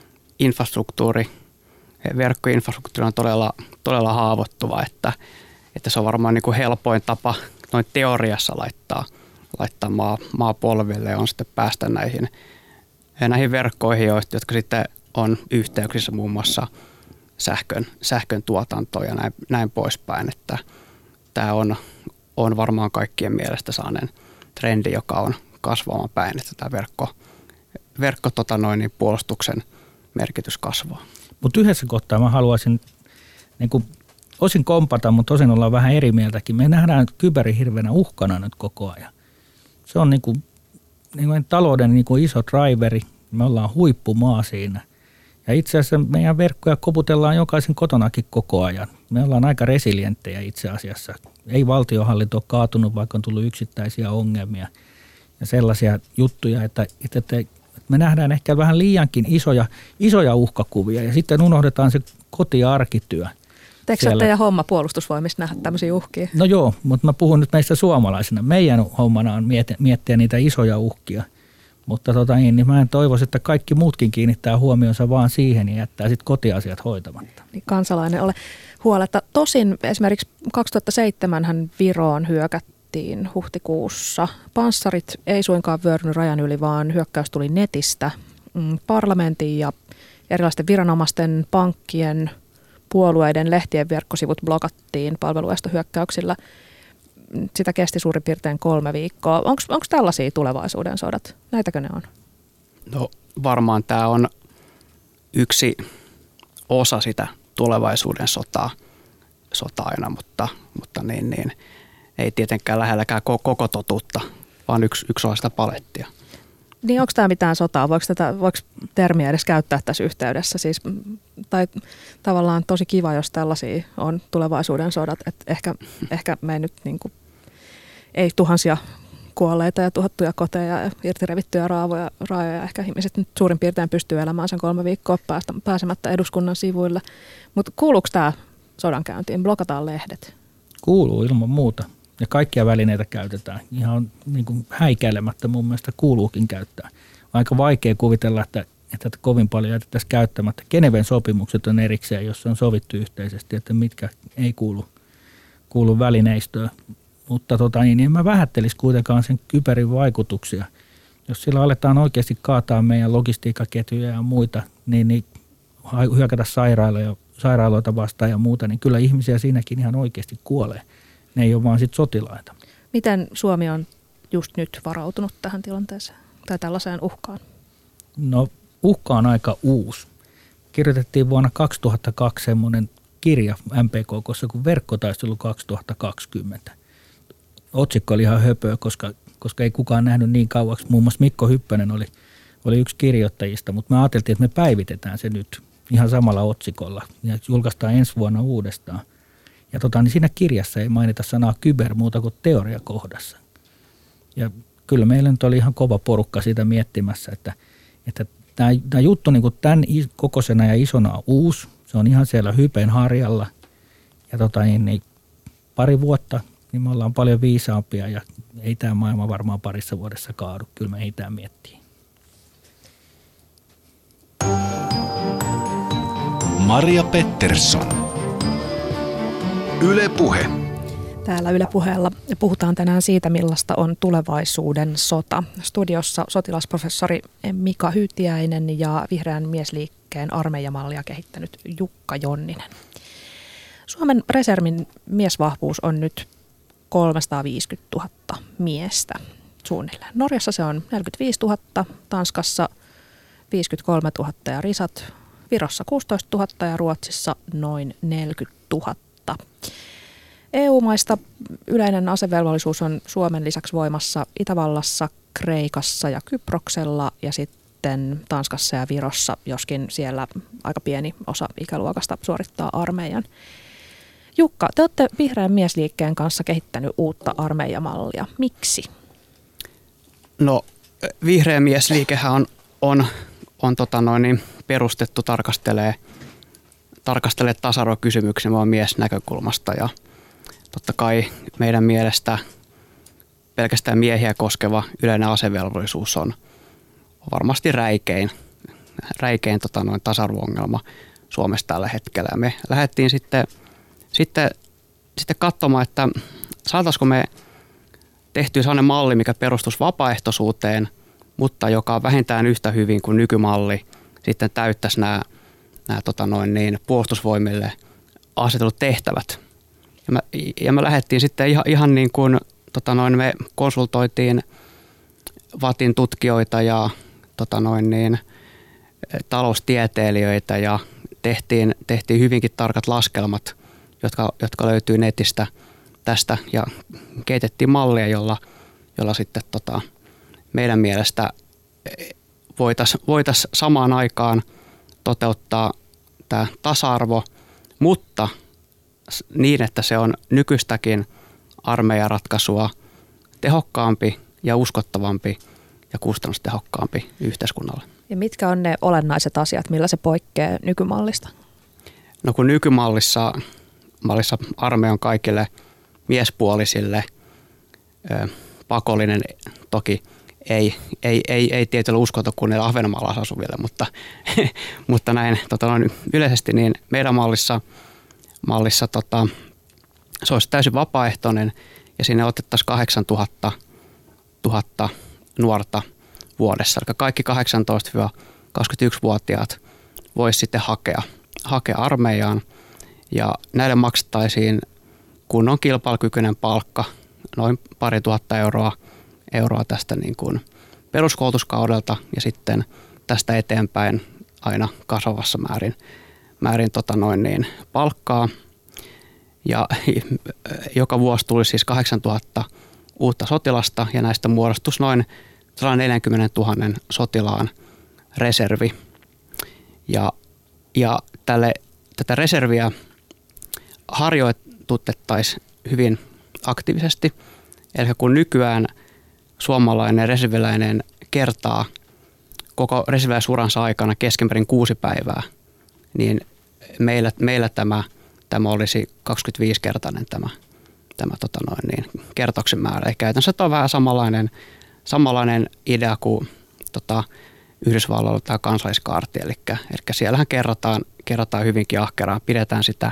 verkkoinfrastruktuuri on todella haavoittuva, että se on varmaan niin kuin helpoin tapa noin teoriassa laittaa maa polville ja on sitten päästä näihin verkkoihin, jotka sitten on yhteyksissä muun muassa sähkön tuotantoon ja näin poispäin, että tämä on varmaan kaikkien mielestä trendi, joka on kasvamaan päin, että tämä verkko puolustuksen merkitys kasvaa. Mutta yhdessä kohtaa mä haluaisin niin kuin osin kompata, mutta osin ollaan vähän eri mieltäkin. Me nähdään kyberin hirveänä uhkana nyt koko ajan. Se on niin kuin talouden niin kuin iso driveri. Me ollaan huippumaa siinä. Ja itse asiassa meidän verkkoja koputellaan jokaisen kotonakin koko ajan. Me ollaan aika resilienttejä itse asiassa. Ei valtionhallinto ole kaatunut, vaikka on tullut yksittäisiä ongelmia ja sellaisia juttuja, että me nähdään ehkä vähän liiankin isoja uhkakuvia ja sitten unohdetaan se koti- ja arkityö. Eikö teidän homma puolustusvoimista nähdä tämmöisiä uhkia? No joo, mutta mä puhun nyt meistä suomalaisina. Meidän hommana on miettiä niitä isoja uhkia. Mutta niin mä en toivoisi, että kaikki muutkin kiinnittää huomionsa vaan siihen ja jättää sitten kotiasiat hoitamatta. Niin kansalainen ole huoletta. Tosin esimerkiksi 2007 Viroon hyökättiin huhtikuussa. Panssarit ei suinkaan vyörynyt rajan yli, vaan hyökkäys tuli netistä. Parlamentin ja erilaisten viranomaisten, pankkien, puolueiden, lehtien verkkosivut blokattiin palveluestohyökkäyksillä. Sitä kesti suurin piirtein 3 viikkoa. Onko tällaisia tulevaisuuden sodat? Näitäkö ne on? No varmaan tämä on yksi osa sitä tulevaisuuden sotaa aina, mutta ei tietenkään lähelläkään koko totuutta, vaan yksi osa sitä palettia. Niin onko tämä mitään sotaa? Voiko termiä edes käyttää tässä yhteydessä? Siis, tai tavallaan tosi kiva, jos tällaisia on tulevaisuuden sodat. Että ehkä me ei nyt ei tuhansia kuolleita ja tuhottuja koteja ja irti revittyjä raajoja. Ehkä ihmiset nyt suurin piirtein pystyy elämään sen 3 viikkoa pääsemättä eduskunnan sivuille. Mutta kuuluuko tämä sodankäyntiin? Blokataan lehdet? Kuuluu ilman muuta. Ja kaikkia välineitä käytetään. Ihan niin kuin häikäilemättä mun mielestä kuuluukin käyttää. Aika vaikea kuvitella, että kovin paljon jätettäisiin käyttämättä. Geneven sopimukset on erikseen, jossa on sovittu yhteisesti, että mitkä ei kuulu välineistöön. Mutta en mä vähättelisi kuitenkaan sen kyberin vaikutuksia. Jos sillä aletaan oikeasti kaataa meidän logistiikkaketjuja ja muita, niin hyökätä sairaaloita vastaan ja muuta, niin kyllä ihmisiä siinäkin ihan oikeasti kuolee. Ne ei ole vaan sit sotilaita. Miten Suomi on just nyt varautunut tähän tilanteeseen tai tällaiseen uhkaan? No uhka on aika uusi. Kirjoitettiin vuonna 2002 semmoinen kirja MPK:ssa kuin Verkkotaistelu 2020. Otsikko oli ihan höpöä, koska ei kukaan nähnyt niin kauaksi. Muun muassa Mikko Hyppönen oli yksi kirjoittajista, mutta me ajateltiin, että me päivitetään se nyt ihan samalla otsikolla ja julkaistaan ensi vuonna uudestaan. Ja niin siinä kirjassa ei mainita sanaa kyber muuta kuin teoriakohdassa. Ja kyllä meillä nyt oli ihan kova porukka siitä miettimässä, että tämä juttu niin kuin tämän kokoisena ja isona on uusi. Se on ihan siellä hypen harjalla. Ja niin pari vuotta niin me ollaan paljon viisaampia ja ei tämä maailma varmaan parissa vuodessa kaadu. Kyllä me ehditään miettiä. Maria Pettersson. Yle Puhe. Täällä Yle Puheella puhutaan tänään siitä, millaista on tulevaisuuden sota. Studiossa sotilasprofessori Mika Hyytiäinen ja vihreän miesliikkeen armeijamallia kehittänyt Jukka Jonninen. Suomen reservin miesvahvuus on nyt 350 000 miestä suunnilleen. Norjassa se on 45 000, Tanskassa 53 000 ja risat, Virossa 16 000 ja Ruotsissa noin 40 000. EU-maista yleinen asevelvollisuus on Suomen lisäksi voimassa Itävallassa, Kreikassa ja Kyproksella ja sitten Tanskassa ja Virossa, joskin siellä aika pieni osa ikäluokasta suorittaa armeijan. Jukka, te olette vihreän miesliikkeen kanssa kehittänyt uutta armeijamallia. Miksi? No, vihreä miesliikehän on perustettu tarkastelee tasa-arvokysymyksiä vaan miesnäkökulmasta ja totta kai meidän mielestä pelkästään miehiä koskeva yleinen asevelvollisuus on varmasti räikein tasa-arvo-ongelma Suomessa tällä hetkellä. Me lähdettiin sitten katsomaan, että saataisiko me tehtyä sellainen malli, mikä perustuisi vapaaehtoisuuteen, mutta joka vähintään yhtä hyvin kuin nykymalli sitten täyttäisi nämä puolustusvoimille asetellut tehtävät. Ja me lähdettiin sitten ihan niin kuin me konsultoitiin VATin tutkijoita ja taloustieteilijöitä ja tehtiin hyvinkin tarkat laskelmat, jotka löytyy netistä tästä ja keitettiin mallia, jolla sitten meidän mielestä voitaisiin samaan aikaan toteuttaa tämä tasa-arvo, mutta niin, että se on nykyistäkin armeijaratkaisua tehokkaampi ja uskottavampi ja kustannustehokkaampi yhteiskunnalle. Ja mitkä on ne olennaiset asiat, millä se poikkeaa nykymallista? No kun nykymallissa armeija on kaikille miespuolisille pakollinen, toki ei tietyllä uskontokunnilla Ahvenanmaalla asuville, mutta näin yleisesti niin meidän mallissa se olisi täysin vapaaehtoinen ja sinne otettaisiin 8000 nuorta vuodessa. Eli kaikki 18-21-vuotiaat voisi sitten hakea armeijaan ja näille maksettaisiin kunnon kilpailukykyinen palkka, noin 2000 euroa tästä niin kuin peruskoulutuskaudelta ja sitten tästä eteenpäin aina kasvavassa määrin palkkaa. Ja joka vuosi tuli siis 8000 uutta sotilasta ja näistä muodostuisi noin 140 000 sotilaan reservi. Ja tätä reserviä harjoitutettaisiin hyvin aktiivisesti. Eli kun nykyään suomalainen reserviläinen kertaa koko reserviläisuransa aikana keskimäärin 6 päivää, niin meillä tämä olisi 25-kertainen tämä kertauksen määrä. Eli käytännössä tämä on vähän samanlainen idea kuin Yhdysvalloilla tämä kansalliskaarti. Eli siellähän kerrataan hyvinkin ahkeraan, pidetään sitä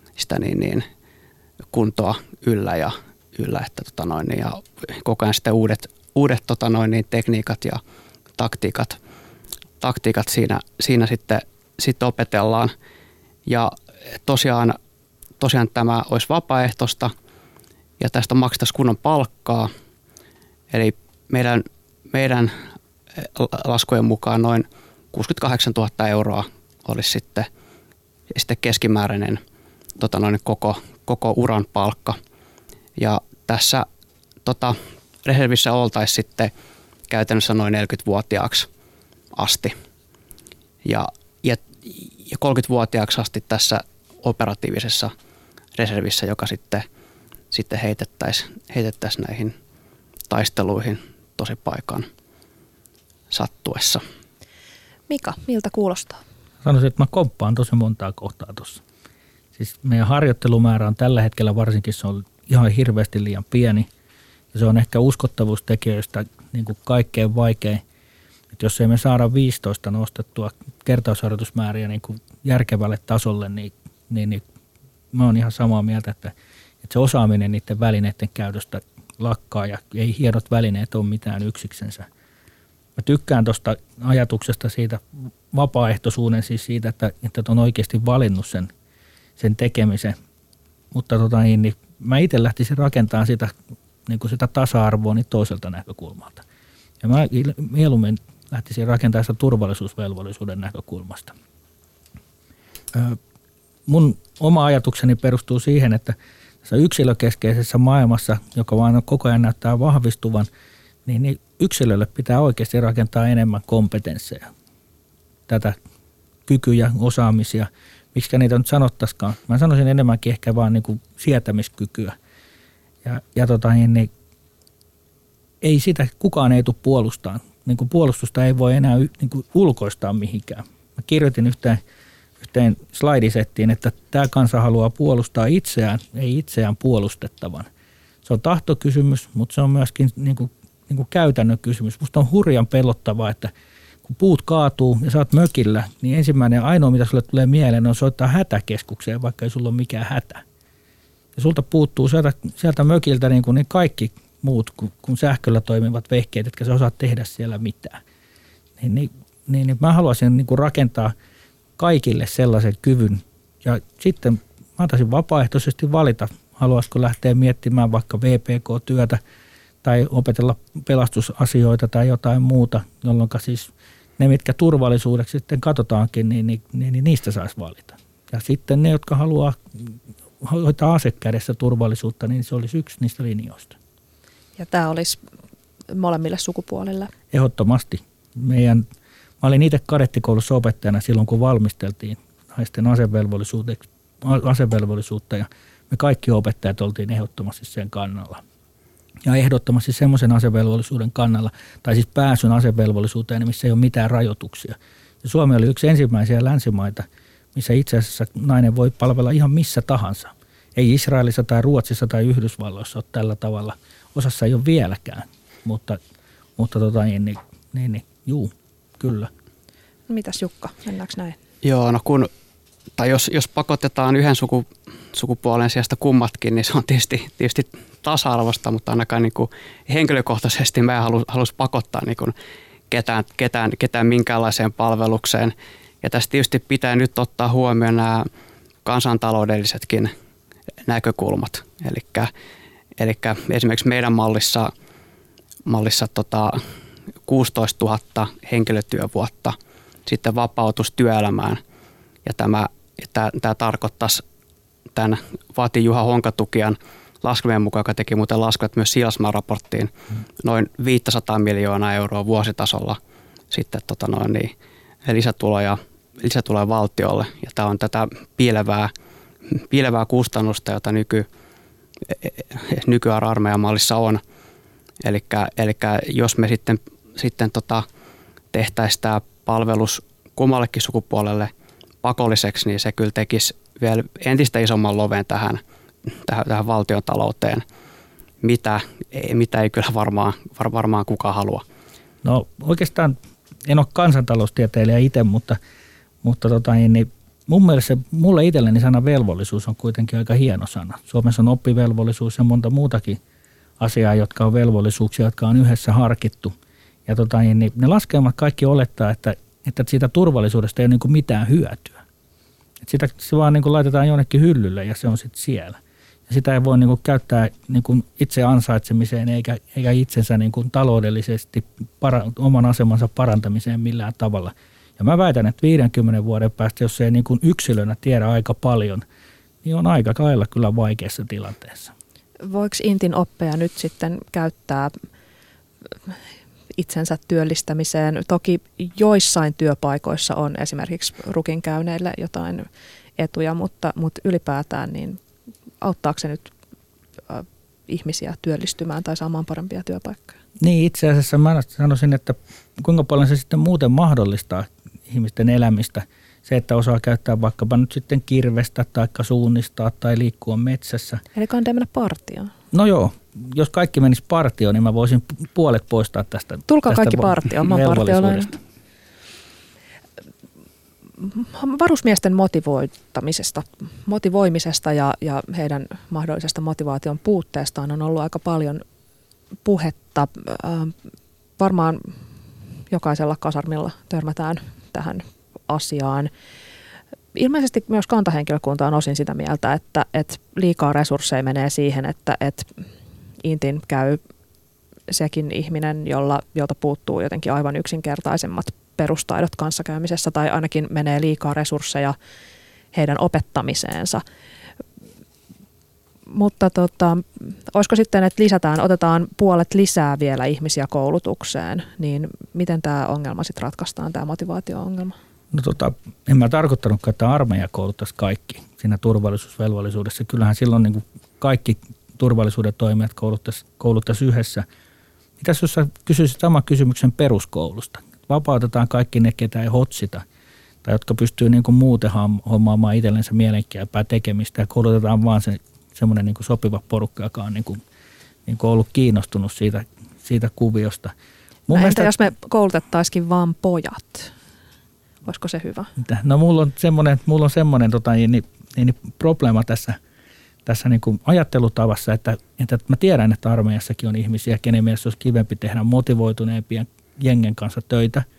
kuntoa yllä, että ja koko ajan sitten uudet tekniikat ja taktiikat siinä sitten opetellaan. Ja tosiaan tämä olisi vapaaehtoista ja tästä maksettaisiin kunnon palkkaa. Eli meidän laskujen mukaan noin 68 000 euroa olisi sitten keskimääräinen koko uran palkka. Ja tässä reservissä oltaisiin sitten käytännössä noin 40-vuotiaaksi asti. Ja 30-vuotiaaksi asti tässä operatiivisessa reservissä, joka sitten heitettäisiin näihin taisteluihin tosipaikan sattuessa. Mika, miltä kuulostaa? Sanoisin, että mä komppaan tosi montaa kohtaa tuossa. Siis meidän harjoittelumäärä on tällä hetkellä varsinkin, se on ihan hirveästi liian pieni. Ja se on ehkä uskottavuustekijöistä niin kuin kaikkein vaikein. Että jos ei me saada 15 nostettua kertausharjoitusmääriä niin kuin järkevälle tasolle, niin mä oon ihan samaa mieltä, että se osaaminen niiden välineiden käytöstä lakkaa ja ei hienot välineet ole mitään yksiksensä. Mä tykkään tuosta ajatuksesta siitä vapaaehtoisuuden, siis siitä, että on oikeasti valinnut sen tekemisen. Mutta niin mä itse lähtisin rakentamaan sitä tasa-arvoa niin toiselta näkökulmalta. Ja mä mieluummin lähtisin rakentamaan sitä turvallisuusvelvollisuuden näkökulmasta. Mun oma ajatukseni perustuu siihen, että tässä yksilökeskeisessä maailmassa, joka vaan koko ajan näyttää vahvistuvan, niin yksilölle pitää oikeasti rakentaa enemmän kompetensseja. Tätä kykyjä, osaamisia, miksi niitä nyt sanottaisikaan. Mä sanoisin enemmänkin ehkä vaan niin kuin sietämiskykyä. Ei sitä, kukaan ei tule puolustamaan. Niin kuin puolustusta ei voi enää niin kuin ulkoistaa mihinkään. Mä kirjoitin yhteen slaidisettiin, että tämä kansa haluaa puolustaa itseään, ei itseään puolustettavan. Se on tahtokysymys, mutta se on myöskin niin kuin käytännön kysymys. Musta on hurjan pelottavaa, että kun puut kaatuu ja sä oot mökillä, niin ensimmäinen ja ainoa, mitä sulle tulee mieleen, on soittaa hätäkeskukseen, vaikka ei sulla ole mikään hätä. Ja sulta puuttuu sieltä mökiltä niin kaikki muut kuin sähköllä toimivat vehkeet, etkä sä osaat tehdä siellä mitään. Niin mä haluaisin niin kuin rakentaa kaikille sellaisen kyvyn. Ja sitten mä antaisin vapaaehtoisesti valita, haluaisiko lähteä miettimään vaikka VPK-työtä tai opetella pelastusasioita tai jotain muuta, jolloin siis ne, mitkä turvallisuudeksi sitten katsotaankin, niin niistä saisi valita. Ja sitten ne, jotka haluaa hoitaa asekädessä turvallisuutta, niin se olisi yksi niistä linjoista. Ja tämä olisi molemmille sukupuolille? Ehdottomasti. Mä olin itse kadettikoulussa opettajana silloin, kun valmisteltiin naisten asevelvollisuutta ja me kaikki opettajat oltiin ehdottomasti sen kannalla. Ja ehdottomasti semmoisen asevelvollisuuden kannalla, tai siis pääsyn asevelvollisuuteen, missä ei ole mitään rajoituksia. Ja Suomi oli yksi ensimmäisiä länsimaita, missä itse asiassa nainen voi palvella ihan missä tahansa. Ei Israelissa tai Ruotsissa tai Yhdysvalloissa ole tällä tavalla. Osassa ei ole vieläkään, mutta juu, kyllä. Mitäs Jukka, mennäänkö näin? Joo, no jos pakotetaan yhden sukupuolen sijasta kummatkin, niin se on tietysti tasa-arvosta, mutta ainakaan niin kuin henkilökohtaisesti mä en halus pakottaa niin kuin ketään minkäänlaiseen palvelukseen. Ja tässä tietysti pitää nyt ottaa huomioon nämä kansantaloudellisetkin näkökulmat. Eli esimerkiksi meidän mallissa 16 000 henkilötyövuotta, sitten vapautus työelämään. Ja tämä tarkoittaisi tämän Vati Juha Honkatukian laskelmien mukaan, joka teki muuten laskelmat myös Siilasmaan raporttiin, noin 500 miljoonaa euroa vuositasolla sitten lisätuloja valtiolle. Ja tämä on tätä piilevää kustannusta, jota nykyarmeijan mallissa on. Eli jos me sitten tehtäisiin tämä palvelus kummallekin sukupuolelle pakolliseksi, niin se kyllä tekisi vielä entistä isomman loven tähän valtion talouteen, mitä ei kyllä varmaan kukaan halua. No oikeastaan en ole kansantaloustieteilijä itse, mutta mun mielestä mulle itselleni sana velvollisuus on kuitenkin aika hieno sana. Suomessa on oppivelvollisuus ja monta muutakin asiaa, jotka on velvollisuuksia, jotka on yhdessä harkittu. Ja ne laskelmat kaikki olettaa, että siitä turvallisuudesta ei ole niin mitään hyötyä. Että se vaan niin laitetaan jonnekin hyllylle ja se on sitten siellä. Ja sitä ei voi niin käyttää niin itse ansaitsemiseen eikä itsensä niin taloudellisesti oman asemansa parantamiseen millään tavalla. Ja mä väitän, että 50 vuoden päästä, jos ei niin yksilönä tiedä aika paljon, niin on aika lailla kyllä vaikeassa tilanteessa. Voiko Intin oppeja nyt sitten käyttää itsensä työllistämiseen? Toki joissain työpaikoissa on esimerkiksi rukin käyneille jotain etuja, mutta ylipäätään niin auttaako se nyt ihmisiä työllistymään tai saamaan parempia työpaikkoja? Niin, itse asiassa mä sanoisin, että kuinka paljon se sitten muuten mahdollistaa ihmisten elämistä. Se, että osaa käyttää vaikkapa nyt sitten kirvestä tai suunnistaa tai liikkua metsässä. Eli kannattaa mennä partioon. No joo, jos kaikki menisi partioon, niin mä voisin puolet poistaa tästä. Tulkaa kaikki partioon, mä oon partiolainen. Varusmiesten motivoimisesta ja heidän mahdollisesta motivaation puutteestaan on ollut aika paljon puhetta. Varmaan jokaisella kasarmilla törmätään tähän asiaan. Ilmeisesti myös kantahenkilökunta on osin sitä mieltä, että liikaa resursseja menee siihen, että Intin käy sekin ihminen, jolta puuttuu jotenkin aivan yksinkertaisemmat perustaidot kanssakäymisessä, tai ainakin menee liikaa resursseja heidän opettamiseensa. Mutta olisiko sitten, että otetaan puolet lisää vielä ihmisiä koulutukseen, niin miten tämä ongelma sitten ratkaistaan, tämä motivaatio-ongelma? No en mä tarkoittanutkaan, että armeija kouluttaisi kaikki siinä turvallisuusvelvollisuudessa. Kyllähän silloin niin kuin kaikki turvallisuuden toimijat kouluttaisi yhdessä. Mitäs jos sä kysyisit saman kysymyksen peruskoulusta? Vapautetaan kaikki ne, ketä ei hotsita tai jotka pystyy niin kuin muuten hommaamaan itsellensä mielenkiäpää tekemistä ja koulutetaan vaan semmoinen niin kuin sopiva porukka, joka on niin kuin ollut kiinnostunut siitä kuviosta. Entä jos me koulutettaisikin vaan pojat? Olisiko se hyvä? No mulla on semmoinen probleema tässä niin kuin ajattelutavassa, että mä tiedän, että armeijassakin on ihmisiä, kenen mielestä olisi kivempi tehdä motivoituneempien jengen kanssa töitä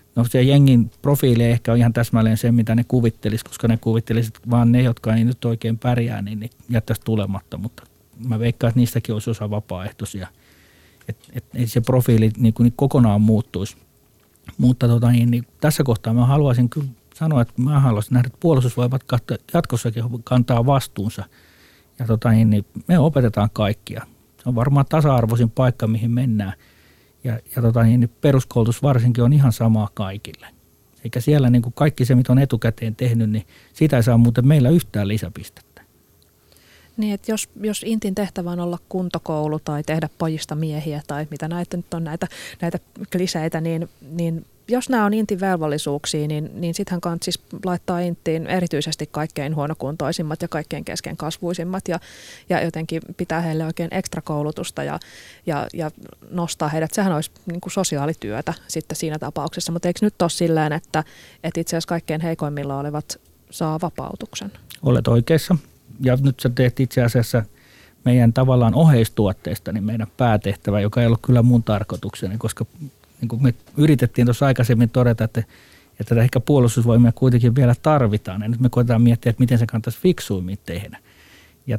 No se jengin profiili ei ehkä ole ihan täsmälleen se, mitä ne kuvittelisi, koska ne kuvittelisivat vaan ne, jotka ei nyt oikein pärjää, niin ne jättäisi tulematta, mutta mä veikkaan, että niistäkin olisi osa vapaaehtoisia. Että se profiili niin kokonaan muuttuisi. Mutta niin tässä kohtaa mä haluaisin kyllä sanoa, että mä haluaisin nähdä, että puolustusvoimat jatkossakin kantaa vastuunsa. Ja niin me opetetaan kaikkia. Se on varmaan tasa-arvoisin paikka, mihin mennään. Ja niin peruskoulutus varsinkin on ihan samaa kaikille. Eikä siellä niin kuin kaikki se, mitä on etukäteen tehnyt, niin siitä ei saa muuten meillä yhtään lisäpistettä. Niin, että jos Intin tehtävä on olla kuntokoulu tai tehdä pojista miehiä tai mitä näitä nyt on näitä kliseitä, niin jos nämä on Intin velvollisuuksia, niin sittenhän kannattaa siis laittaa Inttiin erityisesti kaikkein huonokuntoisimmat ja kaikkein keskenkasvuisimmat ja jotenkin pitää heille oikein ekstra koulutusta ja nostaa heidät. Sehän olisi niin kuin sosiaalityötä sitten siinä tapauksessa, mutta eikö nyt ole silleen, että itse asiassa kaikkein heikoimmilla olevat saa vapautuksen? Olet oikeassa. Ja nyt sä teet itse asiassa meidän tavallaan oheistuotteesta niin meidän päätehtävä, joka ei ollut kyllä mun tarkoitukseni, koska niin kuin me yritettiin tuossa aikaisemmin todeta, että ehkä puolustusvoimia kuitenkin vielä tarvitaan. Ja nyt me koetaan miettiä, että miten se kannattaisi fiksuimmin tehdä. Ja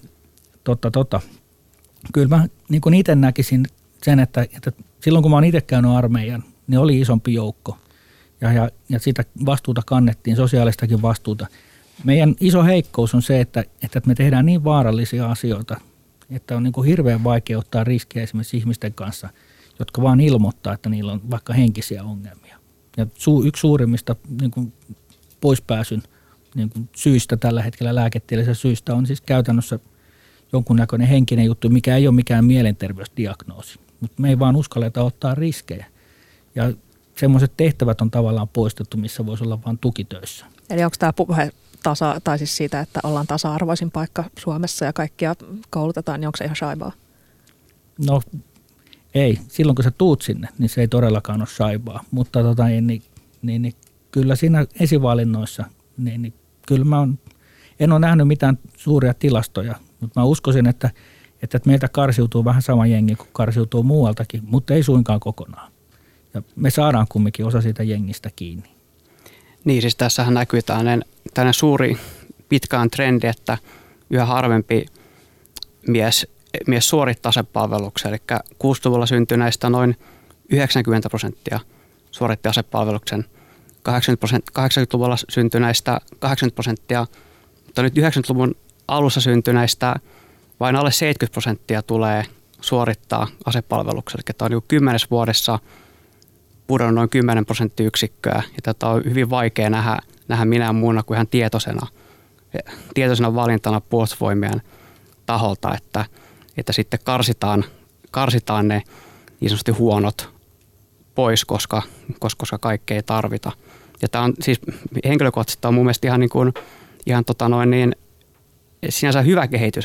kyllä mä niin kuin itse näkisin sen, että silloin kun mä oon itse käynyt armeijan, niin oli isompi joukko. Ja sitä vastuuta kannettiin, sosiaalistakin vastuuta. Meidän iso heikkous on se, että me tehdään niin vaarallisia asioita, että on niin kuin hirveän vaikea ottaa riskejä esimerkiksi ihmisten kanssa, jotka vaan ilmoittaa, että niillä on vaikka henkisiä ongelmia. Ja yksi suurimmista niin kuin poispääsyn niin kuin syistä tällä hetkellä lääketieteellisistä syistä on siis käytännössä jonkunnäköinen henkinen juttu, mikä ei ole mikään mielenterveysdiagnoosi. Mutta me ei vaan uskalleta ottaa riskejä. Ja semmoiset tehtävät on tavallaan poistettu, missä voisi olla vain tukitöissä. Eli onko tämä puhe tai siis siitä, että ollaan tasa-arvoisin paikka Suomessa ja kaikkia koulutetaan, niin onko se ihan shaibaa? No ei. Silloin kun sä tuut sinne, niin se ei todellakaan ole shaibaa. Mutta niin, kyllä siinä esivalinnoissa, niin kyllä en ole nähnyt mitään suuria tilastoja, mutta mä uskoisin, että meiltä karsiutuu vähän sama jengi kuin karsiutuu muualtakin, mutta ei suinkaan kokonaan. Ja me saadaan kumminkin osa siitä jengistä kiinni. Niin, siis tässähän näkyy tällainen suuri pitkään trendi, että yhä harvempi mies suorittaa asepalveluksen. Eli 60-luvulla syntyneistä noin 90% suoritti asepalveluksen, 80-luvulla syntyneistä 80%, mutta nyt 90-luvun alussa syntyneistä vain alle 70% tulee suorittaa asepalveluksen. Eli tämä on 10 vuodessa pudonnut noin 10%, ja tätä on hyvin vaikea nähdä minään muuna kuin ihan tietoisena valintana puolustusvoimien taholta, että sitten karsitaan ne niin sanotusti huonot pois, koska kaikkea ei tarvita. Ja tämä on siis henkilökohtaisesti on mun mielestä ihan sinänsä hyvä kehitys,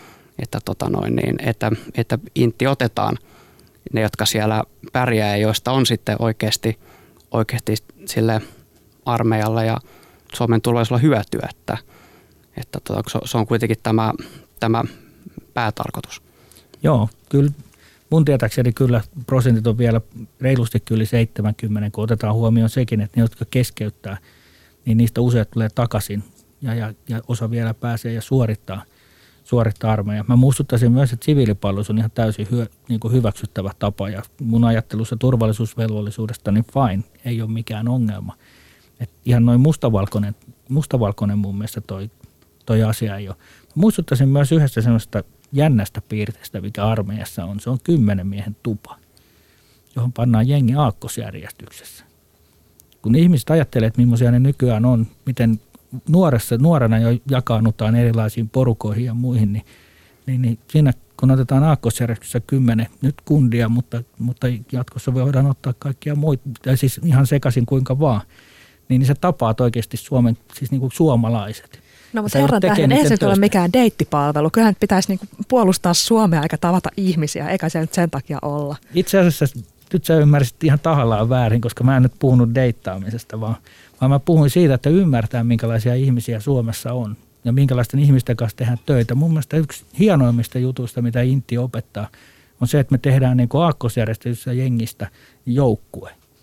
että intti otetaan ne, jotka siellä pärjää ja joista on sitten oikeasti sille armeijalle ja Suomen tulevaisuudella hyötyä, että se on kuitenkin tämä päätarkoitus. Joo, kyllä mun tietääkseni kyllä prosentit on vielä reilusti yli 70, kun otetaan huomioon sekin, että ne, jotka keskeyttää, niin niistä useat tulee takaisin ja osa vielä pääsee ja suorittaa armeija. Mä muistuttaisin myös, että siviilipalvelus on ihan täysin hyväksyttävä tapa ja mun ajattelussa turvallisuusvelvollisuudesta niin fine, ei ole mikään ongelma. Et ihan noin mustavalkoinen mun mielestä toi asia ei ole. Mä muistuttaisin myös yhdestä sellaista jännästä piirteestä, mikä armeijassa on. Se on 10 miehen tupa, johon pannaan jengi aakkosjärjestyksessä. Kun ihmiset ajattelee, että millaisia ne nykyään on, miten nuorena jo jakaannutaan erilaisiin porukoihin ja muihin, niin siinä kun otetaan aakkosjärjestyksessä 10 nyt kundia, mutta jatkossa voidaan ottaa kaikkia muita, tai siis ihan sekaisin kuinka vaan, niin sä tapaat oikeasti Suomen, siis niin kuin suomalaiset. No mutta herran tähden, ei se ole mikään deittipalvelu. Kyllähän pitäisi niin kuin puolustaa Suomea eikä tavata ihmisiä, eikä se nyt sen takia olla. Itse asiassa nyt sä ymmärsit ihan tahallaan väärin, koska mä en nyt puhunut deittaamisesta, vaan mä puhuin siitä, että ymmärtää minkälaisia ihmisiä Suomessa on ja minkälaisten ihmisten kanssa tehdään töitä. Mun mielestä yksi hienoimmista jutuista, mitä Intti opettaa, on se, että me tehdään niin kuin aakkosjärjestyksessä jengistä joukkue.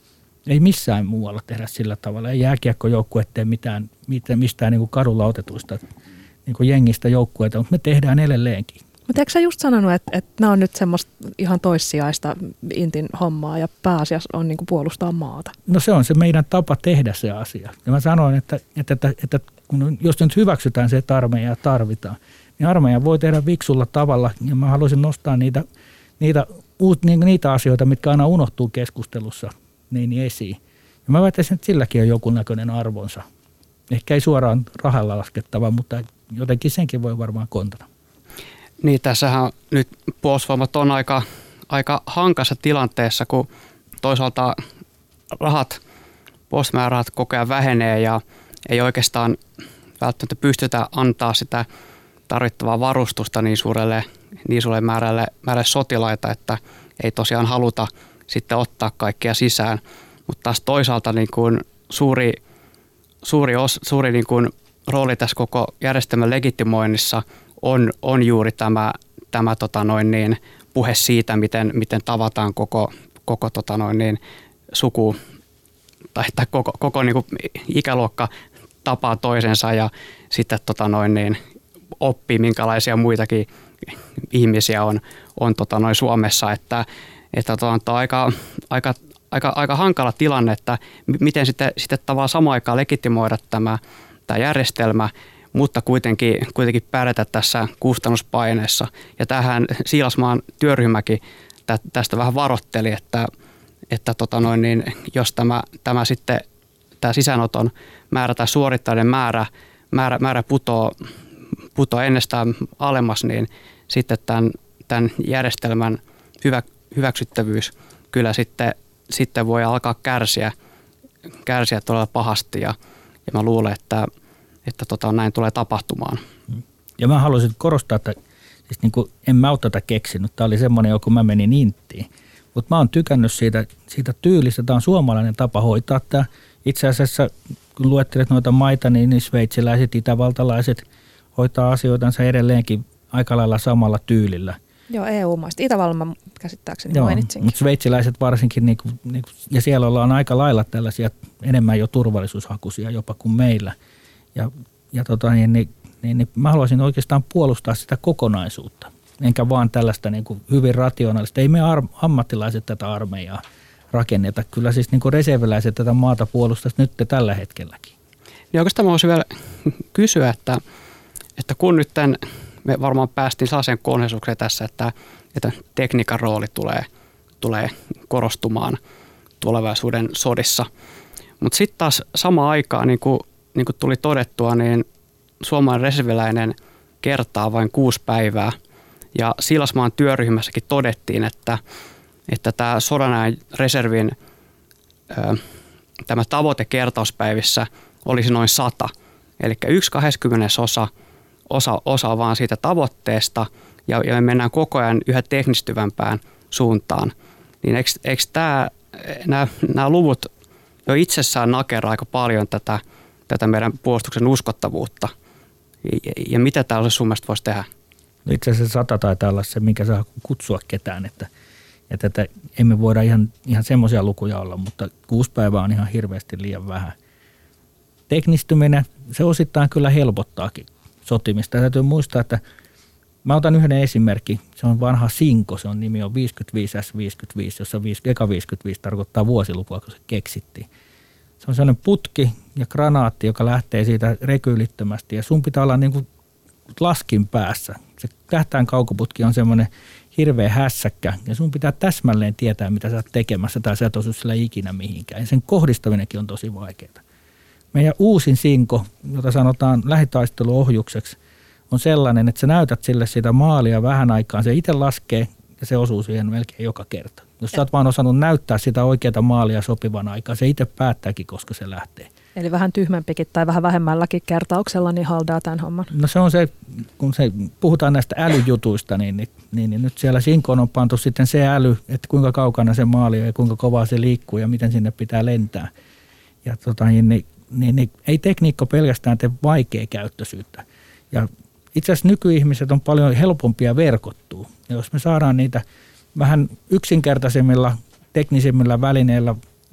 Ei missään muualla tehdä sillä tavalla. Ei jääkiekkojoukkue tee mistään niin kuin kadulla otetuista niin kuin jengistä joukkueita, mutta me tehdään edelleenkin. Mutta eikö sä just sanonut, että nämä on nyt semmoista ihan toissijaista Intin hommaa ja pääasiassa on niin kuin puolustaa maata? No se on se meidän tapa tehdä se asia. Ja mä sanoin, että jos nyt hyväksytään se, että armeijaa tarvitaan, niin armeija voi tehdä viksulla tavalla. Ja mä haluaisin nostaa niitä asioita, mitkä aina unohtuu keskustelussa niin esiin. Ja mä väittäisin, että silläkin on joku näköinen arvonsa. Ehkä ei suoraan rahalla laskettava, mutta jotenkin senkin voi varmaan kontata. Niin, tässähän nyt puolustusvoimat on aika hankassa tilanteessa, kun toisaalta puolustusmäärärahat koko ajan vähenee ja ei oikeastaan välttämättä pystytä antaa sitä tarvittavaa varustusta niin suurelle määrälle sotilaita, että ei tosiaan haluta sitten ottaa kaikkea sisään. Mutta taas toisaalta niin kuin suuri niin kuin rooli tässä koko järjestelmän legitimoinnissa on juuri tämä puhe siitä, miten tavataan koko suku tai koko niin kuin ikäluokka tapaa toisensa ja sitten oppii, minkälaisia muitakin ihmisiä on Suomessa, että on aika hankala tilanne, että miten sitten tavallaan samaan aikaan legitimoida tämä järjestelmä, mutta kuitenkin pärjätä tässä kustannuspaineessa. Ja tähän Siilasmaan työryhmäkin tästä vähän varoitteli, että jos tämä sitten tämä sisäänoton määrä tai suorittajien määrä putoo ennestään alemmas, niin sitten tämän järjestelmän hyväksyttävyys kyllä sitten voi alkaa kärsiä todella pahasti ja mä luulen, että näin tulee tapahtumaan. Ja mä haluaisin korostaa, että siis niin kuin en mä ole tätä keksinyt. Tämä oli semmoinen, kun mä menin Inttiin. Mutta mä oon tykännyt siitä tyylistä. Tämä on suomalainen tapa hoitaa tämä. Itse asiassa, kun luettelet noita maita, niin sveitsiläiset, itävaltalaiset hoitaa asioitansa edelleenkin aika lailla samalla tyylillä. Joo, EU-maista. Itävallan mä käsittääkseni mainitsinkin. Mutta sveitsiläiset varsinkin, ja siellä ollaan aika lailla tällaisia enemmän jo turvallisuushakuisia jopa kuin meillä. Ja mä haluaisin oikeastaan puolustaa sitä kokonaisuutta, enkä vaan tällaista niin kuin hyvin rationaalista. Ei me ammattilaiset tätä armeijaa rakenneta. Kyllä siis niin kuin reserviläiset tätä maata puolustaisi nyt tällä hetkelläkin. Niin oikeastaan mä voisin vielä kysyä, että kun nyt me varmaan päästiin sellaiseen konsensukseen tässä, että tekniikan rooli tulee korostumaan tulevaisuuden sodissa. Mutta sitten taas samaan aikaan, niin kuin tuli todettua, niin suomalainen reserviläinen kertaa vain 6 päivää. Ja Siilasmaan työryhmässäkin todettiin, että tämä sodanajan reservin tämä tavoite kertauspäivissä olisi noin 100. Eli 1/20 vaan siitä tavoitteesta ja me mennään koko ajan yhä teknistyvämpään suuntaan. Niin eikö nämä luvut jo itsessään nakeraa aika paljon tätä meidän puolustuksen uskottavuutta? Ja mitä täällä sun mielestä voisi tehdä? Itse asiassa 100 taitaa olla se, minkä saa kutsua ketään, että emme voida ihan semmoisia lukuja olla, mutta 6 päivää on ihan hirveästi liian vähän. Teknistyminen, se osittain kyllä helpottaakin sotimista. Täytyy muistaa, että mä otan yhden esimerkin. Se on vanha Sinko, se on nimi on 55S55, jossa eka 55 tarkoittaa vuosilukua, kun se keksittiin. Se on sellainen putki ja granaatti, joka lähtee siitä rekyylittömästi ja sun pitää olla niin kuin laskin päässä. Se tähtään kaukoputki on semmoinen hirveä hässäkkä ja sun pitää täsmälleen tietää, mitä sä oot tekemässä tai sä et osu sillä ikinä mihinkään. Ja sen kohdistaminenkin on tosi vaikeaa. Meidän uusin Sinko, jota sanotaan lähitaisteluohjukseksi, on sellainen, että sä näytät sille sitä maalia vähän aikaa. Se itse laskee ja se osuu siihen melkein joka kerta. Jos sä oot vaan osannut näyttää sitä oikeaa maalia sopivan aikaa, se itse päättääkin, koska se lähtee. Eli vähän tyhmempikin tai vähän vähemmälläkin kertauksella, niin haldaa tämän homman. No se on se, kun puhutaan näistä älyjutuista, niin nyt siellä Sinkoon on pantu sitten se äly, että kuinka kaukana se maali on ja kuinka kovaa se liikkuu ja miten sinne pitää lentää. Ja niin ei tekniikka pelkästään tee vaikeakäyttöisyyttä. Ja itse asiassa nykyihmiset on paljon helpompia verkottua. Ja jos me saadaan niitä vähän yksinkertaisemmilla, teknisemmillä välineillä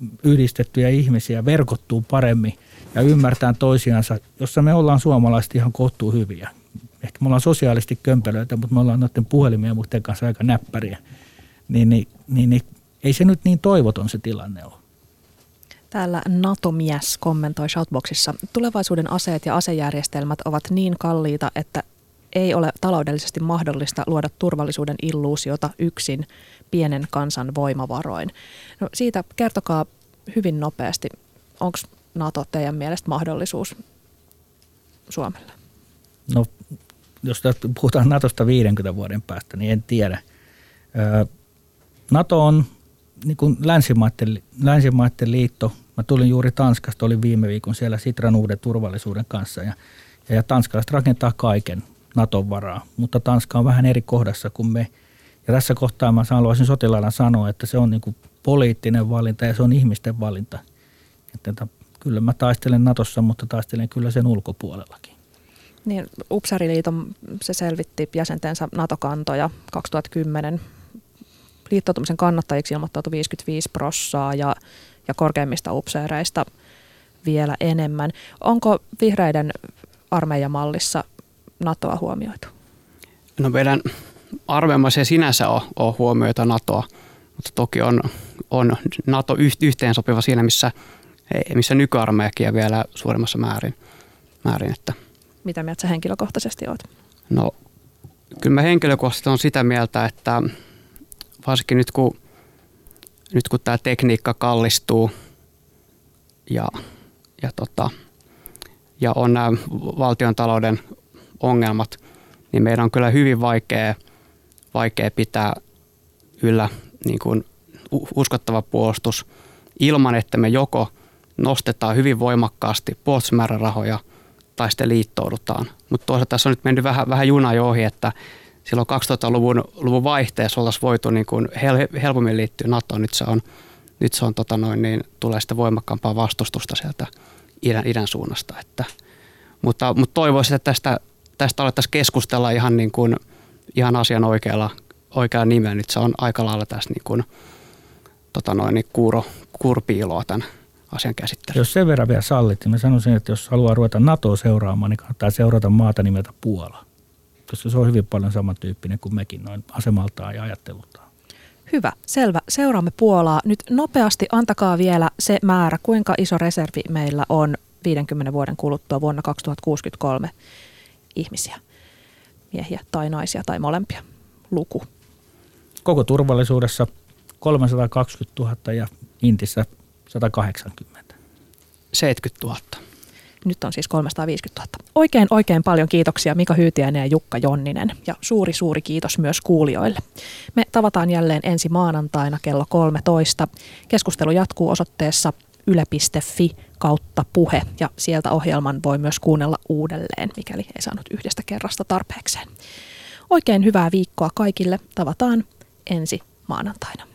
yhdistettyjä ihmisiä verkottuu paremmin ja ymmärtää toisiansa, jossa me ollaan suomalaiset ihan kohtuu hyviä. Ehkä me ollaan sosiaalisesti kömpelöitä, mutta me ollaan noiden puhelimien ja muiden kanssa aika näppäriä. Niin ei se nyt niin toivoton se tilanne ole. Täällä NATO-mies kommentoi Shoutboxissa, tulevaisuuden aseet ja asejärjestelmät ovat niin kalliita, että ei ole taloudellisesti mahdollista luoda turvallisuuden illuusiota yksin pienen kansan voimavaroin. No siitä kertokaa hyvin nopeasti, onko NATO teidän mielestä mahdollisuus Suomelle? No jos puhutaan NATOsta 50 vuoden päästä, niin en tiedä. NATO on niin kuin länsimaiden liitto. Mä tulin juuri Tanskasta, olin viime viikon siellä Sitran uuden turvallisuuden kanssa ja tanskalaiset rakentaa kaiken NATOn varaa, mutta Tanska on vähän eri kohdassa kuin me. Ja tässä kohtaa mä haluaisin sotilaana sanoa, että se on niin kuin poliittinen valinta ja se on ihmisten valinta. Että kyllä mä taistelen NATOssa, mutta taistelen kyllä sen ulkopuolellakin. Niin, Upseeriliiton se selvitti jäsentensä NATO-kantoja 2010. Liittoutumisen kannattajiksi ilmoittautui 55% ja korkeimmista upseereista vielä enemmän. Onko vihreiden armeijamallissa NATOa huomioitu? No meidän armeijamassa ei sinänsä ole huomioita NATOa, mutta toki on NATO yhteensopiva siinä, missä nykyarmeijakin ja vielä suuremmassa määrin. Että. Mitä mieltä sä henkilökohtaisesti oot? No kyllä mä henkilökohtaisesti on sitä mieltä, että varsinkin nyt kun tämä tekniikka kallistuu ja on nämä valtiontalouden ongelmat, niin meidän on kyllä hyvin vaikea pitää yllä niin kuin uskottava puolustus ilman, että me joko nostetaan hyvin voimakkaasti puolustusmäärärahoja tai sitten liittoudutaan. Mutta toisaalta tässä on nyt mennyt vähän juna jo ohi, että silloin 2000-luvun vaihteessa oltaisiin voitu niin kuin helpommin liittyä NATOon. Nyt se on tulee sitten voimakkaampaa vastustusta sieltä idän suunnasta. Mutta toivoisin, että tästä alettaisiin keskustella ihan asian oikealla nimellä. Nyt se on aika lailla tässä kuuropiiloa tämän asian käsittelyyn. Jos sen verran vielä sallit, niin mä sanoisin, että jos haluaa ruveta NATOa seuraamaan, niin kannattaa seurata maata nimeltä Puola. Koska se on hyvin paljon samantyyppinen kuin mekin noin asemaltaan ja ajattelultaan. Hyvä, selvä. Seuraamme Puolaa. Nyt nopeasti antakaa vielä se määrä, kuinka iso reservi meillä on 50 vuoden kuluttua vuonna 2063 ihmisiä, miehiä tai naisia tai molempia. Luku. Koko turvallisuudessa 320 000 ja Intissä 180. 70 000. Nyt on siis 350 000. Oikein paljon kiitoksia Mika Hyytiäinen ja Jukka Jonninen ja suuri kiitos myös kuulijoille. Me tavataan jälleen ensi maanantaina kello 13. Keskustelu jatkuu osoitteessa yle.fi/puhe ja sieltä ohjelman voi myös kuunnella uudelleen, mikäli ei saanut yhdestä kerrasta tarpeekseen. Oikein hyvää viikkoa kaikille. Tavataan ensi maanantaina.